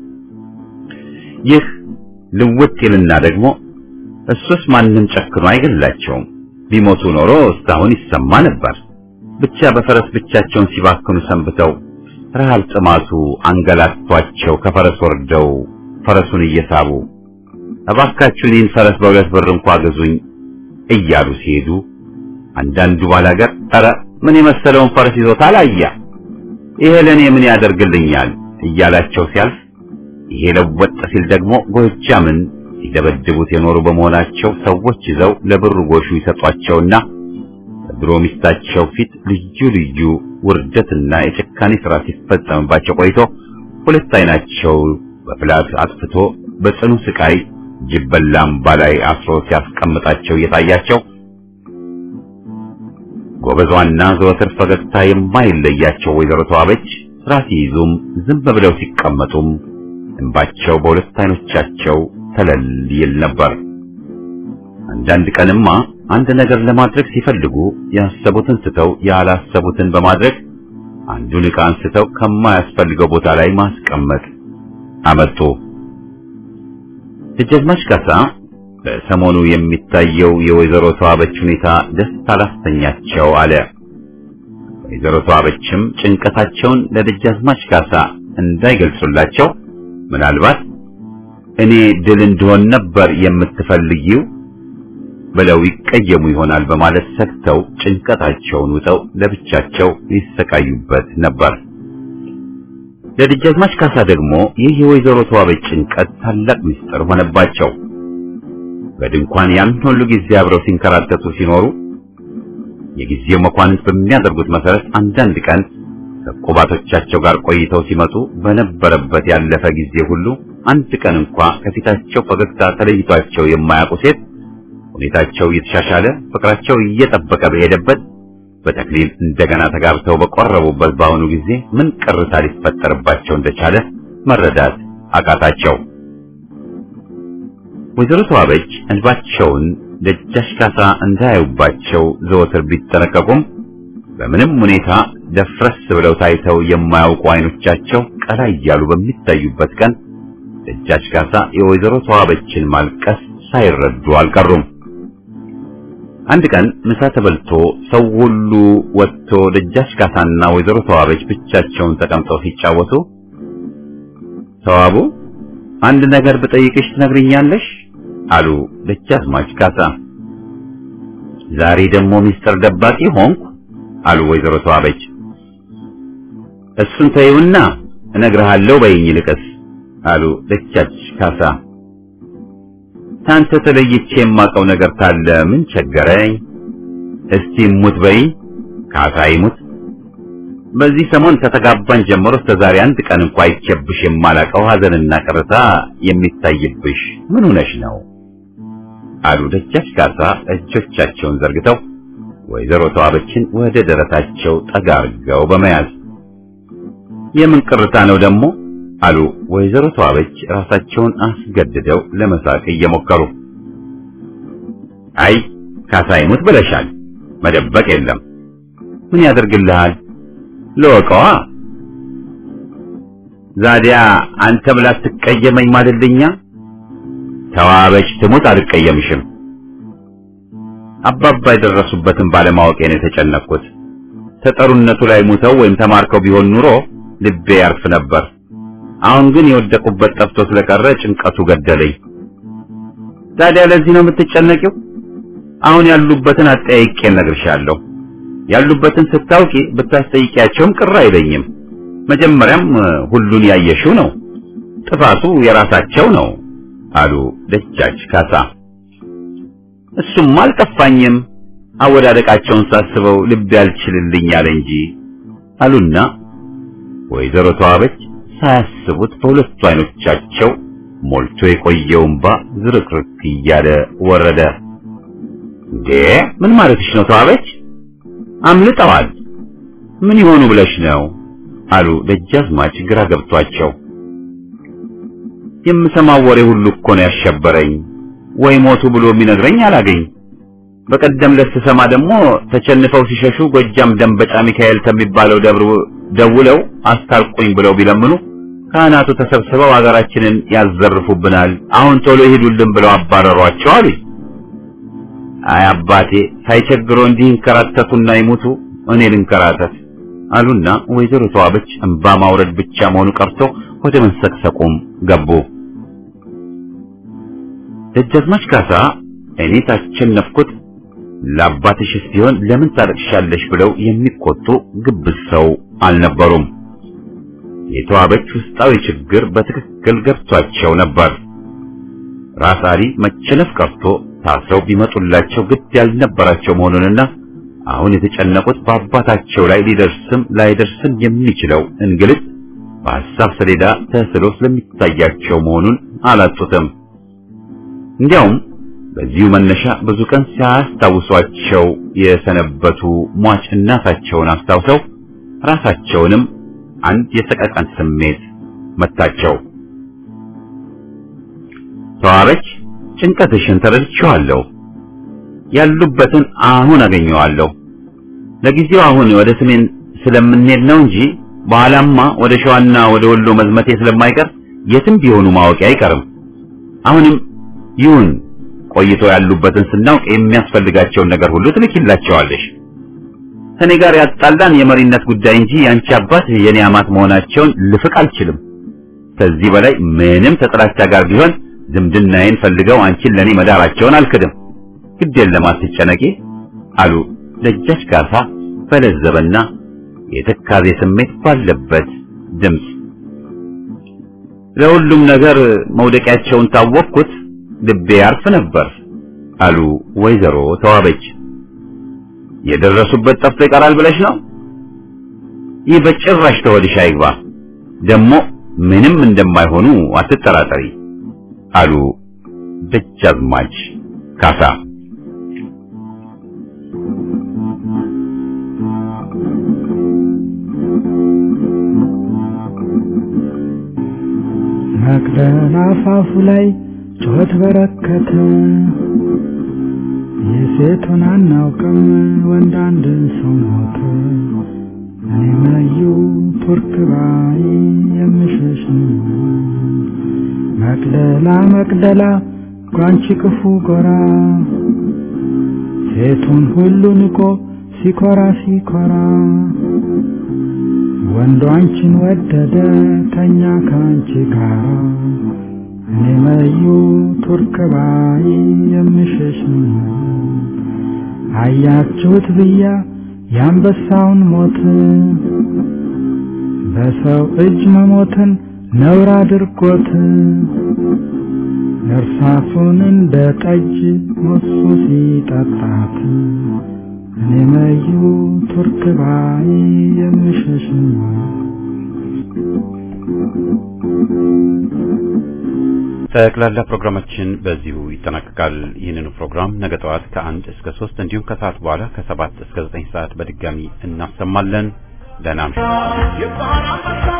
ይህ ልውጥ ይልና ደግሞ እሱስ ማንም ጨክኖ አይገላቸውም፣ ቢሞቱ ኖሮ እስካሁን ይሰማ ነበር። ብቻ በፈረስ ብቻቸውን ሲባክኑ ሰንብተው ረሃብ ጥማቱ አንገላቷቸው ከፈረስ ወርደው ፈረሱን እየሳቡ እባካችሁ እኔን ፈረስ በሁለት ብር እንኳን ግዙኝ እያሉ ሲሄዱ አንዳንዱ ባላገር ኧረ ምን የመሰለውን ፈረስ ይዞታል አያ ይሄ ለኔ ምን ያደርግልኛል እያላቸው ሲያልፍ፣ ይሄ ለወጥ ሲል ደግሞ ጎጃምን ሲደበድቡት የኖሩ በመሆናቸው ሰዎች ይዘው ለብሩ ጎሹ ይሰጧቸውና ድሮ ሚስታቸው ፊት ልዩ ልዩ ውርደትና የጭካኔ ሥራ ሲፈጸምባቸው ቆይቶ ሁለት አይናቸው በፍላት አጥፍቶ በጽኑ ስቃይ ጅበላም ባላይ አስሮ ሲያስቀምጣቸው እየታያቸው ጎበዟና ዘወትር ፈገግታ የማይለያቸው ወይዘሮ ተዋበች ስራ ሲይዙም ዝም ብለው ሲቀመጡም እንባቸው በሁለት አይኖቻቸው ተለል ይል ነበር። አንዳንድ ቀንማ አንድ ነገር ለማድረግ ሲፈልጉ ያሰቡትን ስተው ያላሰቡትን በማድረግ አንዱን ዕቃ አንስተው ከማያስፈልገው ቦታ ላይ ማስቀመጥ አመጡ። ደጃዝማች ካሳ በሰሞኑ የሚታየው የወይዘሮ ተዋበች ሁኔታ ደስ አላሰኛቸው አለ። ወይዘሮ ተዋበችም ጭንቀታቸውን ለደጃዝማች ካሳ እንዳይገልጹላቸው ምናልባት እኔ ድል እንደሆን ነበር የምትፈልጊው ብለው ይቀየሙ ይሆናል በማለት ሰግተው ጭንቀታቸውን ውጠው ለብቻቸው ይሰቃዩበት ነበር። ለደጃዝማች ካሳ ደግሞ ይህ የወይዘሮ ተዋበች ጭንቀት ታላቅ ምስጢር ሆነባቸው። በድንኳን ያን ሁሉ ጊዜ አብረው ሲንከራተቱ ሲኖሩ የጊዜው መኳንንት በሚያደርጉት መሰረት አንዳንድ ቀን ከቁባቶቻቸው ጋር ቆይተው ሲመጡ በነበረበት ያለፈ ጊዜ ሁሉ አንድ ቀን እንኳን ከፊታቸው ፈገግታ ተለይቷቸው የማያውቁ ሴት ሁኔታቸው እየተሻሻለ ፍቅራቸው እየጠበቀ በሄደበት በተክሊል እንደገና ተጋብተው በቆረቡበት በአሁኑ ጊዜ ምን ቅርታ ሊፈጠርባቸው እንደቻለ መረዳት አቃታቸው። ወይዘሮ ተዋበች እንባቸውን ደጃች ካሳ እንዳያዩባቸው ዘወትር ቢጠነቀቁም በምንም ሁኔታ ደፍረስ ብለው ታይተው የማያውቁ አይኖቻቸው ቀላ እያሉ በሚታዩበት ቀን ደጃች ካሳ የወይዘሮ ተዋበችን ማልቀስ ሳይረዱ አልቀሩም። አንድ ቀን ምሳ ተበልቶ ሰው ሁሉ ወጥቶ ደጃች ካሳና ወይዘሮ ተዋበች ብቻቸውን ተቀምጠው ሲጫወቱ ተዋቡ አንድ ነገር ብጠይቅሽ ትነግሪኛለሽ አሉ ደጃዝማች ካሳ። ዛሬ ደግሞ ሚስጥር ደባቂ ሆንኩ አሉ ወይዘሮ ተዋበች። እሱን ተይውና እነግርሃለሁ በይኝ ልቀስ አሉ ደጃች ካሳ። ታንተ ተለይቼ የማውቀው ነገር ታለ ምን ቸገረኝ? እስቲ ሙት በይ ካሳ ይሙት። በዚህ ሰሞን ከተጋባን ጀምሮ እስከ ዛሬ አንድ ቀን እንኳን አይቼብሽ የማላውቀው ሐዘንና ቅርታ የሚታይብሽ ምን ሆነሽ ነው አሉ ደጃች ካሳ እጆቻቸውን ዘርግተው ወይዘሮ ተዋበችን ወደ ደረታቸው ጠጋ አድርገው በመያዝ። የምን ቅርታ ነው ደግሞ አሉ ወይዘሮ ተዋበች ራሳቸውን አስገድደው ለመሳቅ እየሞከሩ። አይ ካሳ ይሙት ብለሻል፣ መደበቅ የለም። ምን ያደርግልሃል? ለወቀዋ ዛዲያ አንተ ብላ ትቀየመኝ ማለልኛ? ተዋበች ትሙት አልቀየምሽም። አባባ የደረሱበትን ባለማወቄ ነው የተጨነቅኩት። ተጠሩነቱ ላይ ሙተው ወይም ተማርከው ቢሆን ኑሮ ልቤ ያርፍ ነበር። አሁን ግን የወደቁበት ጠፍቶ ስለቀረ ጭንቀቱ ገደለኝ። ታዲያ ለዚህ ነው የምትጨነቂው? አሁን ያሉበትን አጠያይቄ እነግርሻለሁ። ያሉበትን ስታውቂ ብታስጠይቂያቸውም ቅር አይለኝም። መጀመሪያም ሁሉን ያየሽው ነው፣ ጥፋቱ የራሳቸው ነው አሉ ደጃች ካሳ። እሱም አልጠፋኝም፣ አወዳደቃቸውን ሳስበው ልቤ ያልችልልኝ አለ እንጂ አሉና ወይዘሮ ተዋበች ሳያስቡት በሁለቱ አይኖቻቸው ሞልቶ የቆየው እንባ ዝርክርክ እያለ ወረደ። እንዴ ምን ማለትሽ ነው ተዋበች? አምልጠዋል። ምን ይሆኑ ብለሽ ነው አሉ ደጃዝማች ግራ ገብቷቸው። የምሰማው ወሬ ሁሉ እኮ ነው ያሸበረኝ። ወይ ሞቱ ብሎ የሚነግረኝ አላገኝ። በቀደም ለተሰማ ደግሞ ተቸንፈው ሲሸሹ ጎጃም ደንበጫ ሚካኤል ከሚባለው ደብር ደውለው አስታርቁኝ ብለው ቢለምኑ ካህናቱ ተሰብስበው ሀገራችንን ያዘርፉብናል፣ አሁን ቶሎ ይሄዱልን ብለው አባረሯቸው አሉኝ። አይ አባቴ ሳይቸግሮ እንዲህ እንከራተቱና ይሙቱ እኔ ልንከራተት አሉና ወይዘሮ ተዋበች እንባ ማውረድ ብቻ መሆኑ ቀርቶ ወደ መንሰቅሰቁም ገቡ። ደጃዝማች ካሳ እኔ ታቸነፍኩት ለአባትሽስ ቢሆን ለምን ታለቅሻለሽ ብለው የሚቆጡ ግብዝ ሰው አልነበሩም። የተዋበች ውስጣዊ ችግር በትክክል ገብቷቸው ነበር። ራስ አሊ መቸነፍ ቀርቶ ታስረው ቢመጡላቸው ግድ ያልነበራቸው መሆኑንና አሁን የተጨነቁት በአባታቸው ላይ ሊደርስም ላይደርስም የሚችለው እንግልት በሐሳብ ሰሌዳ ተስሎ ስለሚታያቸው መሆኑን አላጡትም። እንዲያውም በዚሁ መነሻ ብዙ ቀን ሲያስታውሷቸው የሰነበቱ ሟች እናታቸውን አስታውሰው ራሳቸውንም አንድ የሰቀቀን ስሜት መታቸው። ተዋበች ጭንቀትሽን ተረድቼዋለሁ። ያሉበትን አሁን አገኘዋለሁ። ለጊዜው አሁን ወደ ሰሜን ስለምንሄድ ነው እንጂ በኋላማ ወደ ሸዋና ወደ ወሎ መዝመቴ ስለማይቀር የትም ቢሆኑ ማወቂያ አይቀርም። አሁንም ይሁን ቆይቶ ያሉበትን ስናውቅ የሚያስፈልጋቸውን ነገር ሁሉ ትልኪላቸዋለሽ። ከኔ ጋር ያጣላን የመሪነት ጉዳይ እንጂ ያንቺ አባት የኔ አማት መሆናቸውን ልፍቅ አልችልም። ከዚህ በላይ ምንም ተጥላቻ ጋር ቢሆን ዝምድናዬን ፈልገው አንቺን ለኔ መዳራቸውን አልክድም። ግድ የለም አትጨነቂ አሉ ደጃች ካሳ በለዘበና የተካዜ ስሜት ባለበት ድምፅ። ለሁሉም ነገር መውደቂያቸውን ታወቅኩት ልቤ ያርፍ ነበር አሉ ወይዘሮ ተዋበች። የደረሱበት ጠፍቶ ይቀራል ብለሽ ነው? ይህ በጭራሽ ተወድሽ አይግባ። ደግሞ ምንም እንደማይሆኑ አትጠራጠሪ አሉ ደጃዝማች ካሳ። መቅደላ አፋፉ ላይ ጩኸት በረከተ፣ የሴቱን አናውቅም ወንድ አንድ ሰው ሞተ። እኔ ነዩ ቱርክ ባይ የምሸሽ መቅደላ መቅደላ ጓንቺ ክፉ ጎራ፣ ሴቱን ሁሉ ንቆ ሲኮራ ሲኮራ፣ ወንዱ አንቺን ወደደ ተኛ ካንቺ ጋራ። እኔ መዩ ቱርክ ባይ የምሸሽ አያችሁት ብያ የአንበሳውን ሞት፣ በሰው እጅ መሞትን ነውር አድርጎት፣ እርሳሱን እንደ ጠጅ ሞሱ ሲጠጣት። እኔ መዩ ቱርክ ባይ የምሸሽ ጠቅላላ ፕሮግራማችን በዚሁ ይጠናቀቃል። ይህንን ፕሮግራም ነገ ጠዋት ከ1 እስከ 3 እንዲሁም ከሰዓት በኋላ ከ7 እስከ 9 ሰዓት በድጋሚ እናሰማለን። ደህና እምሹ።